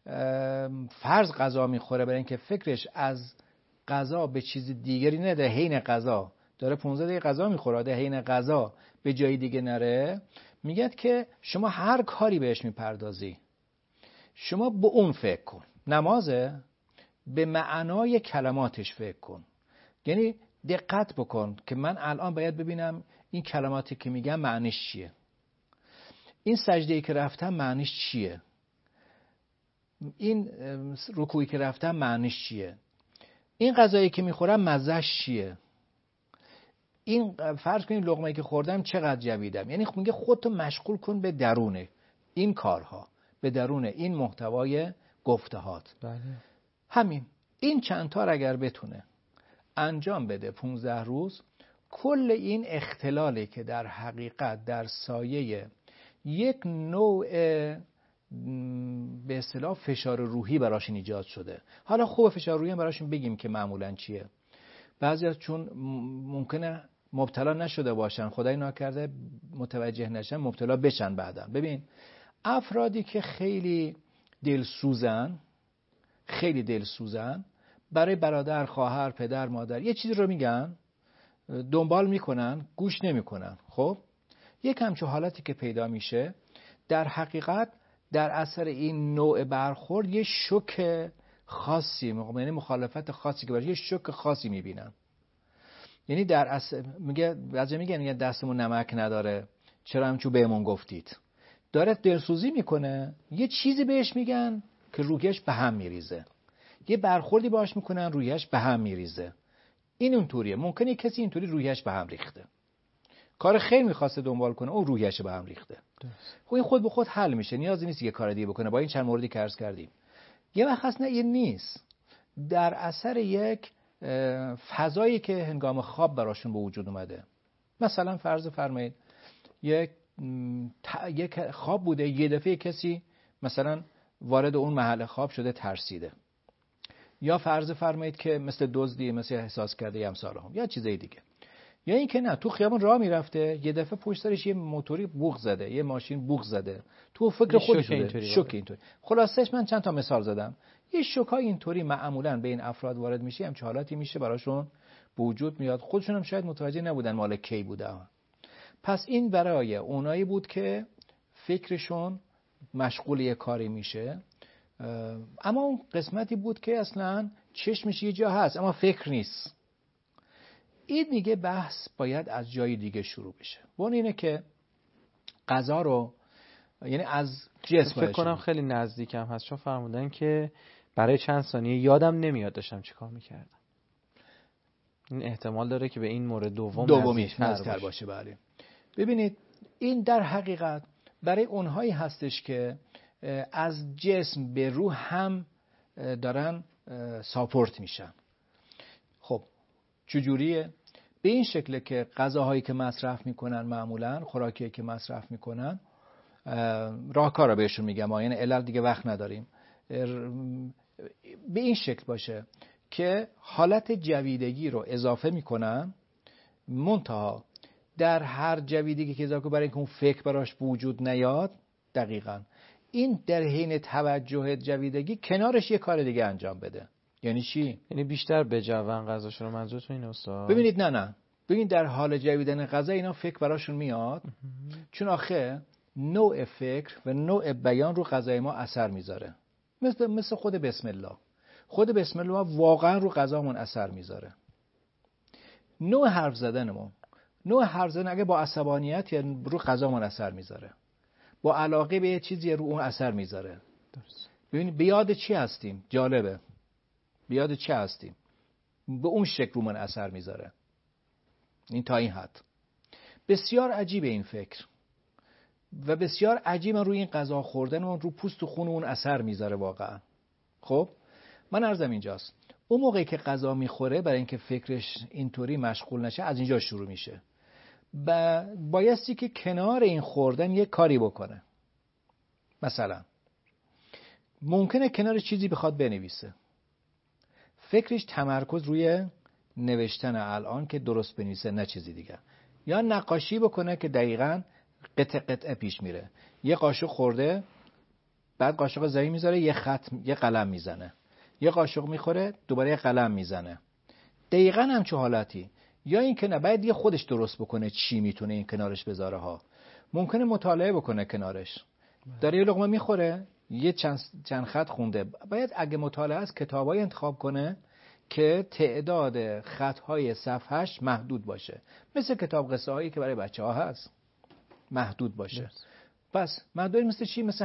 فرض غذا میخوره، برای اینکه فکرش از غذا به چیز دیگری نده، حین غذا داره 15 دقیقه غذا میخوره، ده حین غذا به جای دیگه نره، میگه که شما هر کاری بهش میپردازی، شما به اون فکر کن. نمازه، به معنای کلماتش فکر کن. یعنی دقت بکن که من الان باید ببینم این کلماتی که میگم معنیش چیه، این سجده‌ای که رفتم معنیش چیه، این رکوعی که رفتم معنیش چیه، این غذایی که میخورم مزهش چیه، این فرض کنید لقمه‌ای که خوردم چقدر جویدم. یعنی میگه خودتو مشغول کن به درون این کارها، به درون این محتوای گفتهات. بله. همین این چند تا اگر بتونه انجام بده 15 روز، کل این اختلالی که در حقیقت در سایه یک نوع به اصطلاح فشار روحی براشون ایجاد شده. حالا خوب فشار روحی براشون بگیم که معمولاً چیه. بعضی چون ممکنه مبتلا نشده باشن، خدای ناکرده متوجه نشن، مبتلا بشن بعداً. ببین افرادی که خیلی دلسوزن برای برادر، خواهر، پدر، مادر یه چیزی رو میگن، دنبال میکنن، گوش نمیکنن. خب یک همچون حالتی که پیدا میشه، در حقیقت در اثر این نوع برخورد یه شوک خاصی، یعنی مخالفت خاصی که برای یه شوک خاصی میبینن. یعنی در اصل میگن دستمون نمک نداره، چرا همچون بهمون گفتید. داره دلسوزی میکنه، یه چیزی بهش میگن که روحیش به هم میریزه، یه برخوردی باهاش میکنن روحیش به هم میریزه. این اونطوریه. ممکنه کسی اینطوری روحیش به هم ریخته، کار خیر میخواسته دنبال کنه، اون روحیش به هم ریخته. خب این خود به خود حل میشه، نیازی نیست یه کار دیگه بکنه. با این چند موردی که عرض کردیم یه وقت هست نه این نیست، در اثر یک فضایی که هنگام خواب براشون به وجود اومده. مثلا فرض فرمایید یک خواب بوده، یه دفعه کسی مثلا وارد اون محل خواب شده، ترسیده. یا فرض فرمایید که مثل دزدی، مثل احساس کرده یا امثالهم، یا چیزای دیگه. یا این که نه، تو خیابون راه میرفته، یه دفعه پشت سرش یه موتوری بوق زده، یه ماشین بوق زده، تو فکر خودش شده شوک اینطوری. خلاصش من چند تا مثال زدم. یه شوکای اینطوری معمولاً به این افراد وارد میشه، همچین حالاتی میشه براشون به وجود میاد، خودشون هم شاید متوجه نبودن مال کی بوده. پس این برای اونایی بود که فکرشون مشغول یه کاری میشه، اما اون قسمتی بود که اصلاً چشمش یه جا هست اما فکر نیست. این دیگه بحث باید از جای دیگه شروع بشه. اون اینه که غذا رو، یعنی از جسم، فکر کنم خیلی نزدیکم هست، چون فرمودن که برای چند ثانیه یادم نمیاد داشتم چی کار میکردم. این احتمال داره که به این مورد دومی نزدیک‌تر باشه. بله. ببینید این در حقیقت برای اونهایی هستش که از جسم به روح هم دارن ساپورت میشن. خب چجوریه؟ به این شکله که غذاهایی که مصرف میکنن، معمولا خوراکی که مصرف میکنن، راهکارا بهشون میگم، یعنی علل دیگه وقت نداریم، به این شکل باشه که حالت جویدگی رو اضافه میکنن، منتها در هر جویدگی که اضافه برای اینکه اون فکر براش وجود نیاد، دقیقاً این در حین توجه جویدگی کنارش یه کار دیگه انجام بده. یعنی چی؟ یعنی بیشتر بجون غذاشون رو. منظورتون اینه استاد؟ ببینید نه ببین در حال جویدن غذا اینا فکر براشون میاد، چون آخه نوع فکر و نوع بیان رو غذای ما اثر میذاره. مثل خود بسم الله. خود بسم الله واقعا رو غذامون اثر میذاره. نوع حرف زدنمون، اگه با عصبانیت یا رو غذامون اثر میذاره، با علاقه به یه چیزی رو اون اثر میذاره. ببینید به یاد چی هستیم؟ جالبه. به یاد چه هستیم؟ به اون شکل رو من اثر میذاره. این تا این حد بسیار عجیبه این فکر، و بسیار عجیبه روی این غذا خوردن و رو پوست و خون اون اثر میذاره واقعا. خب من عرضم اینجاست، اون موقعی که غذا میخوره برای اینکه فکرش اینطوری مشغول نشه، از اینجا شروع میشه. بایستی که کنار این خوردن یه کاری بکنه. مثلا ممکنه کنار چیزی بخواد بنویسه، فکرش تمرکز روی نوشتن الان که درست بنویسه، نه چیزی دیگه. یا نقاشی بکنه که دقیقاً قطعه پیش میره. یه قاشق خورده، بعد قاشق زایی میذاره، یه قلم میزنه. یه قاشق میخوره، دوباره یه قلم میزنه. دقیقاً همچه حالتی. یا این که نه، باید یه خودش درست بکنه چی میتونه این کنارش بذاره ها. ممکنه مطالعه بکنه کنارش. داره یه لقمه میخوره، یه چند خط خونده. باید اگه مطالعه است کتابای انتخاب کنه که تعداد خطهای صفحش محدود باشه، مثل کتاب قصه هایی که برای بچه ها هست، محدود باشه. پس محدود مثل چی؟ مثل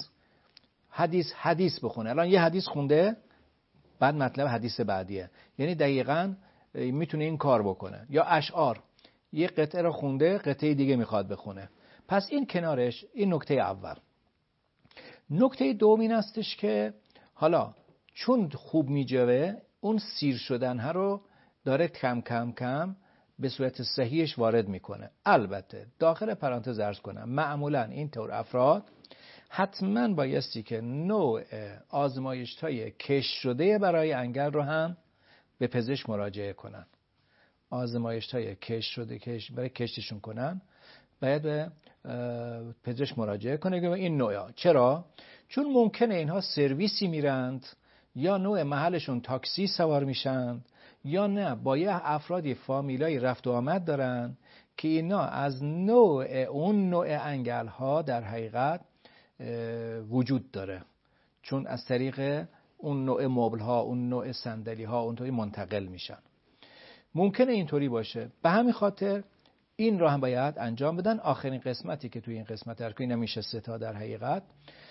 حدیث بخونه. الان یه حدیث خونده، بعد مطلب حدیث بعدیه، یعنی دقیقاً میتونه این کار بکنه. یا اشعار، یه قطعه رو خونده، قطعه دیگه میخواد بخونه. پس این کنارش، این نکته اول. نکته دوم این استش که حالا چون خوب میجوه اون سیر شدن ها رو داره کم کم کم به صورت صحیحش وارد میکنه. البته داخل پرانتز عرض کنم معمولا این طور افراد حتما بایستی که نوع آزمایش‌های کش شده برای انگل رو هم به پزشک مراجعه کنن. آزمایش‌های کش شده برای کشتشون کنن باید به پزشک مراجعه کنه که این نوع. چرا؟ چون ممکنه اینها سرویسی میرند یا نوع محلشون تاکسی سوار میشن یا نه با یه افرادی فامیلای رفت و آمد دارن که اینا از اون نوع انگل ها در حقیقت وجود داره، چون از طریق اون نوع مبل ها، اون نوع صندلی ها اونطوری منتقل میشن. ممکنه اینطوری باشه. به همین خاطر این رو هم باید انجام بدن. آخرین قسمتی که توی این قسمت درکوی نمیشه ستا در حقیقت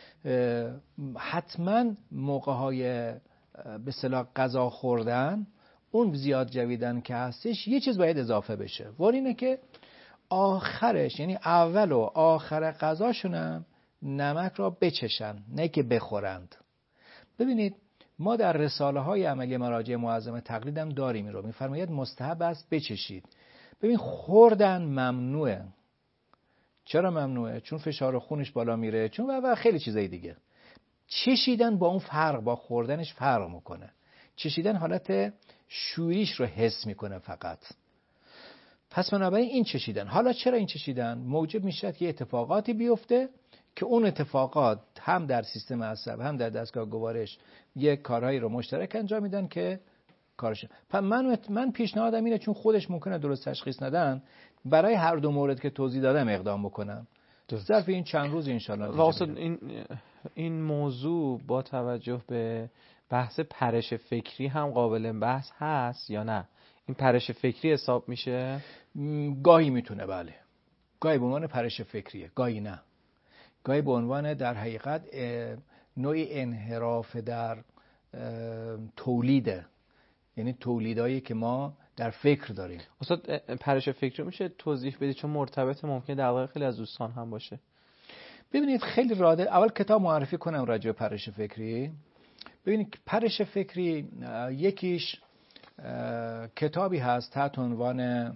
حتما موقع‌های به اصطلاح غذا خوردن اون زیاد جویدن که هستش یه چیز باید اضافه بشه. ولی اینه که آخرش یعنی اول و آخر غذاشون هم نمک را بچشن، نه که بخورند. ببینید ما در رساله های عملی مراجع معظم تقلید هم داریم این رو میفرماید مستحب است بچشید. ببین خوردن ممنوعه. چرا ممنوعه؟ چون فشار خونش بالا میره، چون و خیلی چیزای دیگه. چشیدن با اون فرق، با خوردنش فرق میکنه. چشیدن حالت شوریش رو حس میکنه فقط. پس بنابراین این چشیدن، حالا چرا این چشیدن موجب میشه که یه اتفاقاتی بیفته که اون اتفاقات هم در سیستم عصب هم در دستگاه گوارش یک کارهایی رو مشترک انجام میدن که کارش. پس من پیشنهادم اینه چون خودش ممکنه درست تشخیص ندن، برای هر دو مورد که توضیح دادم اقدام بکنم. ظرف این چند روز ان شاءالله. واسه این موضوع با توجه به بحث پرش فکری هم قابل بحث هست یا نه؟ این پرش فکری حساب میشه؟ گاهی میتونه، بله. گاهی به عنوان پرش فکریه، گاهی نه. گاهی به عنوان در حقیقت نوعی انحراف در تولیده، یعنی تولیدایی که ما در فکر داریم. استاد پرش فکری میشه توضیح بدید چون مرتبط ممکنه در واقع خیلی از دوستان هم باشه. ببینید خیلی راده. اول کتاب معرفی کنم راجع به پرش فکری. ببینید پرش فکری یکیش کتابی هست تحت عنوان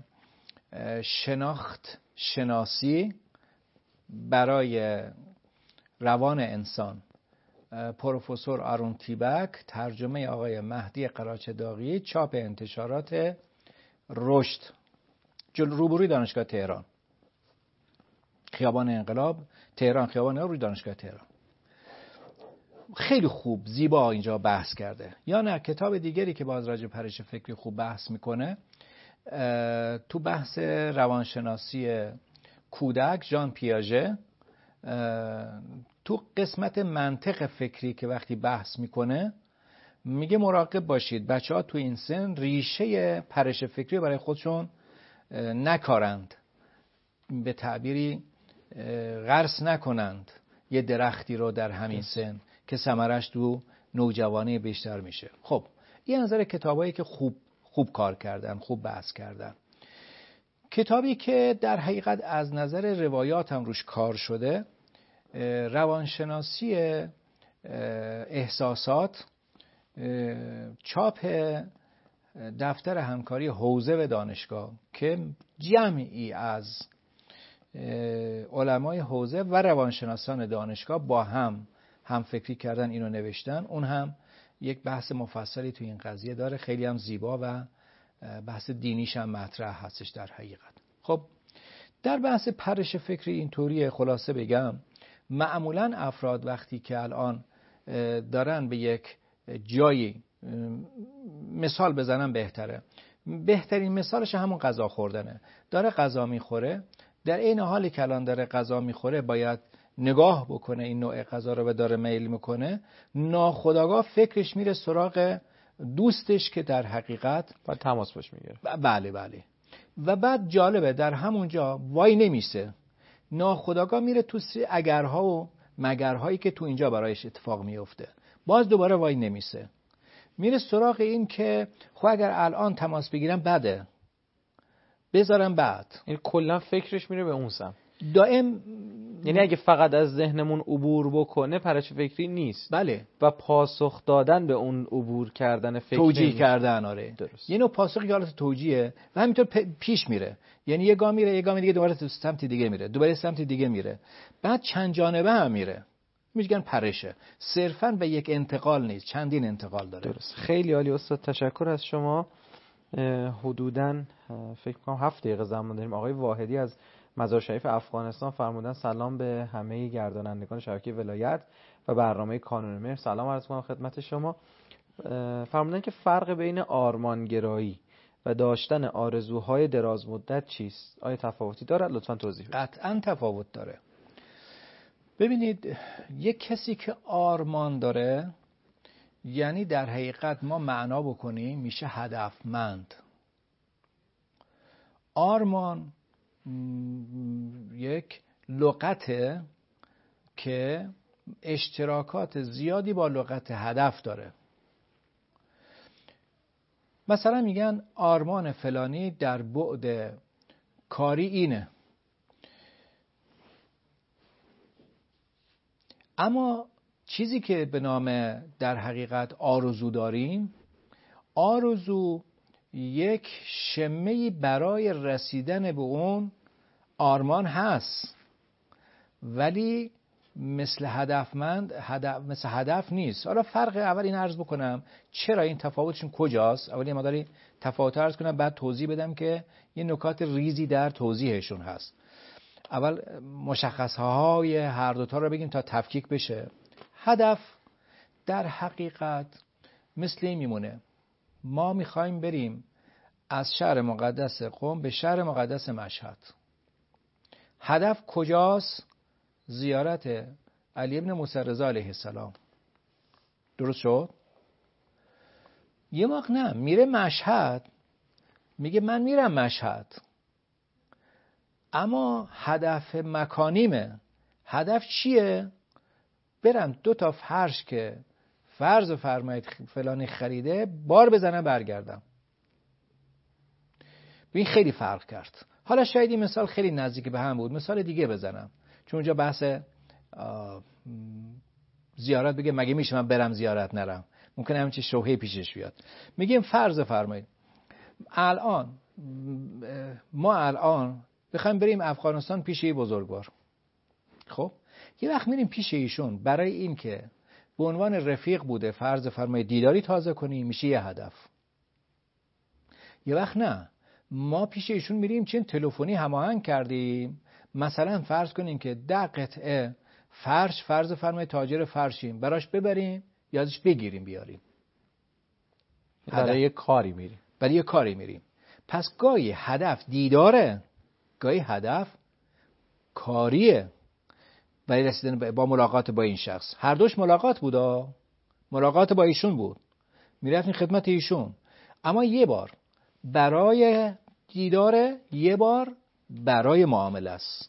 شناسی برای روان انسان، پروفسور آرون تیبک، ترجمه آقای مهدی قراچه‌داغی، چاپ انتشارات رشد، روبروی دانشگاه تهران، خیابان انقلاب تهران، خیابان روی دانشگاه تهران. خیلی خوب زیبا اینجا بحث کرده. یا نه کتاب دیگری که باز راجع به پرش فکری خوب بحث میکنه تو بحث روانشناسی کودک، ژان پیاژه، تو قسمت منطق فکری که وقتی بحث میکنه میگه مراقب باشید بچه‌ها تو این سن ریشه پرش فکری برای خودشون نکارند، به تعبیری غرس نکنند یه درختی رو در همین سن که ثمرش تو نوجوانی بیشتر میشه. خب این نظر کتابایی که خوب کار کردن، خوب بحث کردن. کتابی که در حقیقت از نظر روایات هم روش کار شده، روانشناسی احساسات، چاپ دفتر همکاری حوزه و دانشگاه که جمعی از علمای حوزه و روانشناسان دانشگاه با هم فکری کردن اینو نوشتن. اون هم یک بحث مفصلی تو این قضیه داره، خیلی هم زیبا و بحث دینیش هم مطرح هستش در حقیقت. خب در بحث پرش فکری اینطوری خلاصه بگم، معمولا افراد وقتی که الان دارن به یک جایی، مثال بزنم بهتره، بهترین مثالش همون غذا خوردنه. داره غذا میخوره، در این حالی که الان داره غذا میخوره باید نگاه بکنه این نوع غذا رو و داره میل میکنه، ناخودآگاه فکرش میره سراغ دوستش که در حقیقت باید تماس باش میگیره. بله. و بعد جالبه در همونجا وای نمیسه، ناخودآگاه میره تو اگرها و مگرهایی که تو اینجا برایش اتفاق میفته، باز دوباره وای نمیسه، میره سراغ این که خب اگر الان تماس بگیرم بده، بذارم بعد. این کلا فکرش میره به اون سمت. دائم یعنی اگه فقط از ذهنمون عبور بکنه پرش فکری نیست. بله. و پاسخ دادن به اون عبور کردن فکری، توجیه کردن. آره درست. یه نوع پاسخی که حالت توجیهه و همینطور پیش میره. یعنی یه گام میره، یه گام دیگه دوباره سمت دیگه میره، دوباره سمت دیگه میره، بعد چند جانبه هم میره. میگن پرشه. صرفاً به یک انتقال نیست، چندین انتقال داره. درست. خیلی عالی استاد، تشکر از شما. حدوداً فکر کنم 7 دقیقه زمان داریم. آقای واحدی از مزار شریف افغانستان فرمودن سلام به همه گردانندگان شبکه ولایت و برنامه کانون مهر. سلام عرض می‌کنم خدمت شما. فرمودن که فرق بین آرمانگرایی و داشتن آرزوهای دراز مدت چیست؟ آیا تفاوتی دارد؟ لطفاً توضیح بدید. قطعاً تفاوت داره. ببینید، یک کسی که آرمان داره، یعنی در حقیقت ما معنا بکنیم میشه هدفمند. آرمان یک لغته که اشتراکات زیادی با لغت هدف داره. مثلا میگن آرمان فلانی در بعد کاری اینه، اما چیزی که به نام در حقیقت آرزو داریم، آرزو یک شمه‌ای برای رسیدن به اون آرمان هست، ولی مثل مثل هدف نیست. حالا فرق اول این عرض بکنم چرا این تفاوتشون کجاست. اول یه مقداری تفاوت عرض کنم، بعد توضیح بدم که یه نکات ریزی در توضیحشون هست. اول مشخصهای هر دوتا رو بگیم تا تفکیک بشه. هدف در حقیقت مثل این میمونه، ما میخوایم بریم از شهر مقدس قم به شهر مقدس مشهد. هدف کجاست؟ زیارت علی ابن موسی رضا علیه السلام. درست شد؟ یه موقع نه، میره مشهد، میگه من میرم مشهد، اما هدف مکانیمه. هدف چیه؟ برم 2 فرش که فرض فرمایید فلانی خریده بار بزنم برگردم. این خیلی فرق کرد. حالا شاید این مثال خیلی نزدیک به هم بود، مثال دیگه بزنم، چون اونجا بحث زیارت بگه مگه میشه من برم زیارت نرم، ممکنه همین چه شبهه پیشش بیاد. میگیم فرض فرمایید ما الان بخوایم بریم افغانستان پیش یه بزرگوار. خب یه وقت میریم پیش ایشون برای این که به عنوان رفیق بوده، فرض فرمایید دیداری تازه کنیم، میشه یه هدف. یه وقت نه، ما پیش ایشون میریم چون تلفنی هماهنگ کردیم، مثلا فرض کنیم که 10 قطعه فرش، فرض فرمایید تاجر فرشیم، براش ببریم یا ازش بگیریم بیاریم. برای یه کاری میریم. برای یه کاری میریم. پس گاهی هدف دیداره، گاهی هدف کاریه برای رسیدن با ملاقات با این شخص. هر دوش ملاقات بودا، ملاقات با ایشون بود، میرفتین خدمت ایشون، اما یه بار برای دیداره، یه بار برای معامله است.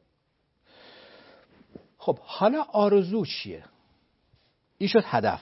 خب حالا آرزو چیه؟ این شد هدف.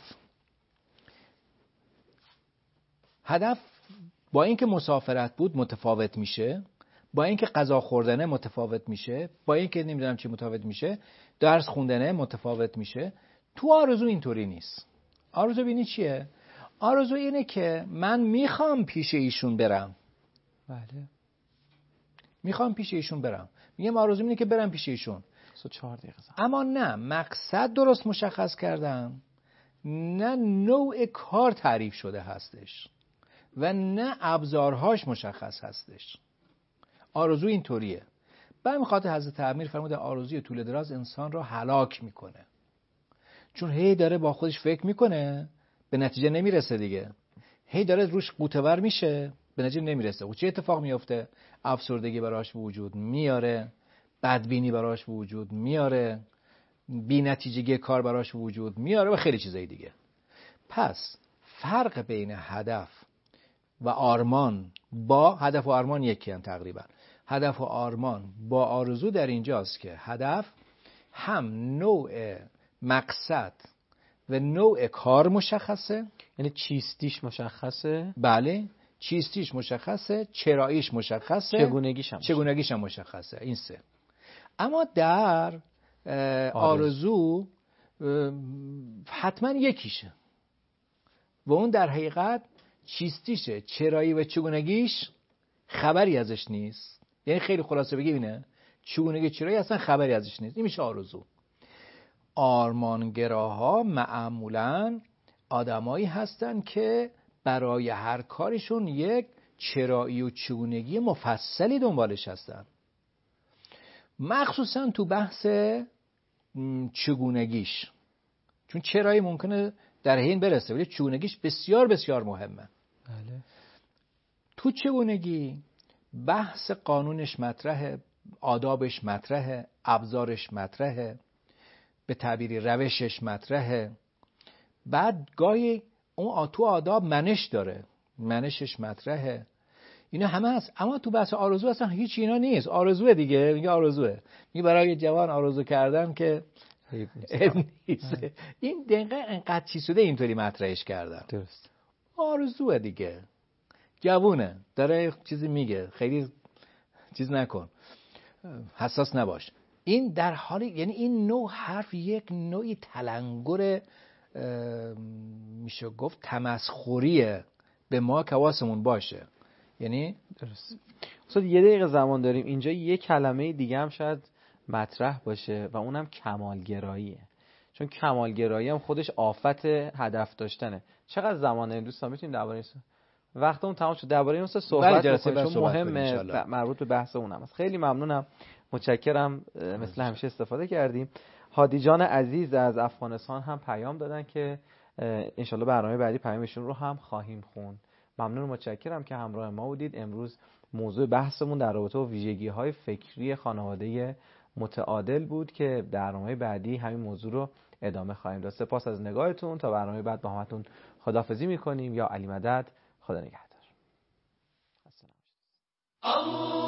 هدف با اینکه مسافرت بود متفاوت میشه، با اینکه غذا خوردنه متفاوت میشه، با اینکه نمیدونم چی متفاوت میشه، درس خوندنه متفاوت میشه. تو آرزو اینطوری نیست. آرزو بینی چیه؟ آرزو اینه که من میخوام پیش ایشون برم. بله. میخوام پیش ایشون برم. میگم آرزو اینه که برم پیش ایشون. 4 دقیقه. اما نه مقصد درست مشخص کردم، نه نوع کار تعریف شده هستش و نه ابزارهاش مشخص هستش. آرزو اینطوریه. به همین خاطر حضرت امیر فرموده آرزوی طول دراز انسان را هلاک میکنه، چون هی داره با خودش فکر میکنه به نتیجه نمیرسه دیگه، هی داره روش قوطه‌ور میشه به نتیجه نمیرسه. و چه اتفاق میفته؟ افسردگی براش به وجود میاره، بدبینی براش به وجود میاره، بی‌نتیجگی کار براش به وجود میاره و خیلی چیزای دیگه. پس فرق بین هدف و آرمان، با هدف و آرمان یکی هم تقریبا، هدف و آرمان با آرزو در اینجاست که هدف هم نوع مقصد و نوع کار مشخصه، یعنی چیستیش مشخصه. بله، چیستیش مشخصه، چراییش مشخصه، چگونگیش هم مشخصه. این 3. اما در آرزو حتما یکیشه و اون در حقیقت چیستیشه، چرایی و چگونگیش خبری ازش نیست. یعنی خیلی خلاصه بگیم اینه، چگونگی چرایی اصلا خبری ازش نیست. این میشه آرزو. آرمانگراها معمولاً آدمایی هستن که برای هر کارشون یک چرایی و چگونگی مفصلی دنبالش هستن، مخصوصاً تو بحث چگونگیش، چون چرایی ممکنه در حین برسه ولی چگونگیش بسیار بسیار مهمه. بله. تو چگونگی بحث قانونش مطرحه، آدابش مطرحه، ابزارش مطرحه، به تعبیری روشش مطرحه. بعد گاهی اون تو آداب منش داره، منشش مطرحه. اینا همه هست. اما تو بحث آرزو اصلا هیچ اینا نیست. آرزوه دیگه، میگه آرزوه. میگه برای جوان آرزو کردن که نیست. این دقیقه انقدر چی شده اینطوری مطرحش کردن. درست. آرزوه دیگه، جوونه، داره چیزی میگه، خیلی چیز نکن، حساس نباش. این در حالی، یعنی این نوع حرف یک نوعی تلنگر میشه گفت تمسخریه به ما که حواسمون باشه. یعنی درست. اصلا یه دقیقه زمان داریم اینجا، یه کلمه دیگه هم شاید مطرح باشه و اونم کمالگراییه، چون کمالگرایی هم خودش آفت هدف داشتنه. چقدر زمان داریم دوستان؟ میتونیم درباره این وقتمون تمام شد درباره این صحبت بکنیم چون مهمه، مربوط به بحث اونم است. خیلی ممنونم، متشکرم، مثل همیشه استفاده کردیم. هادی جان عزیز از افغانستان هم پیام دادن که انشالله برنامه بعدی پیامشون رو هم خواهیم خوند. ممنون و متشکرم که همراه ما بودید. امروز موضوع بحثمون در رابطه با ویژگی‌های فکری خانواده متعادل بود که در برنامه بعدی همین موضوع رو ادامه خواهیم داد. سپاس از نگاهتون. تا برنامه بعد با همتون خداحافظی می‌کنیم. یا علی مدد. خدا نگهدار.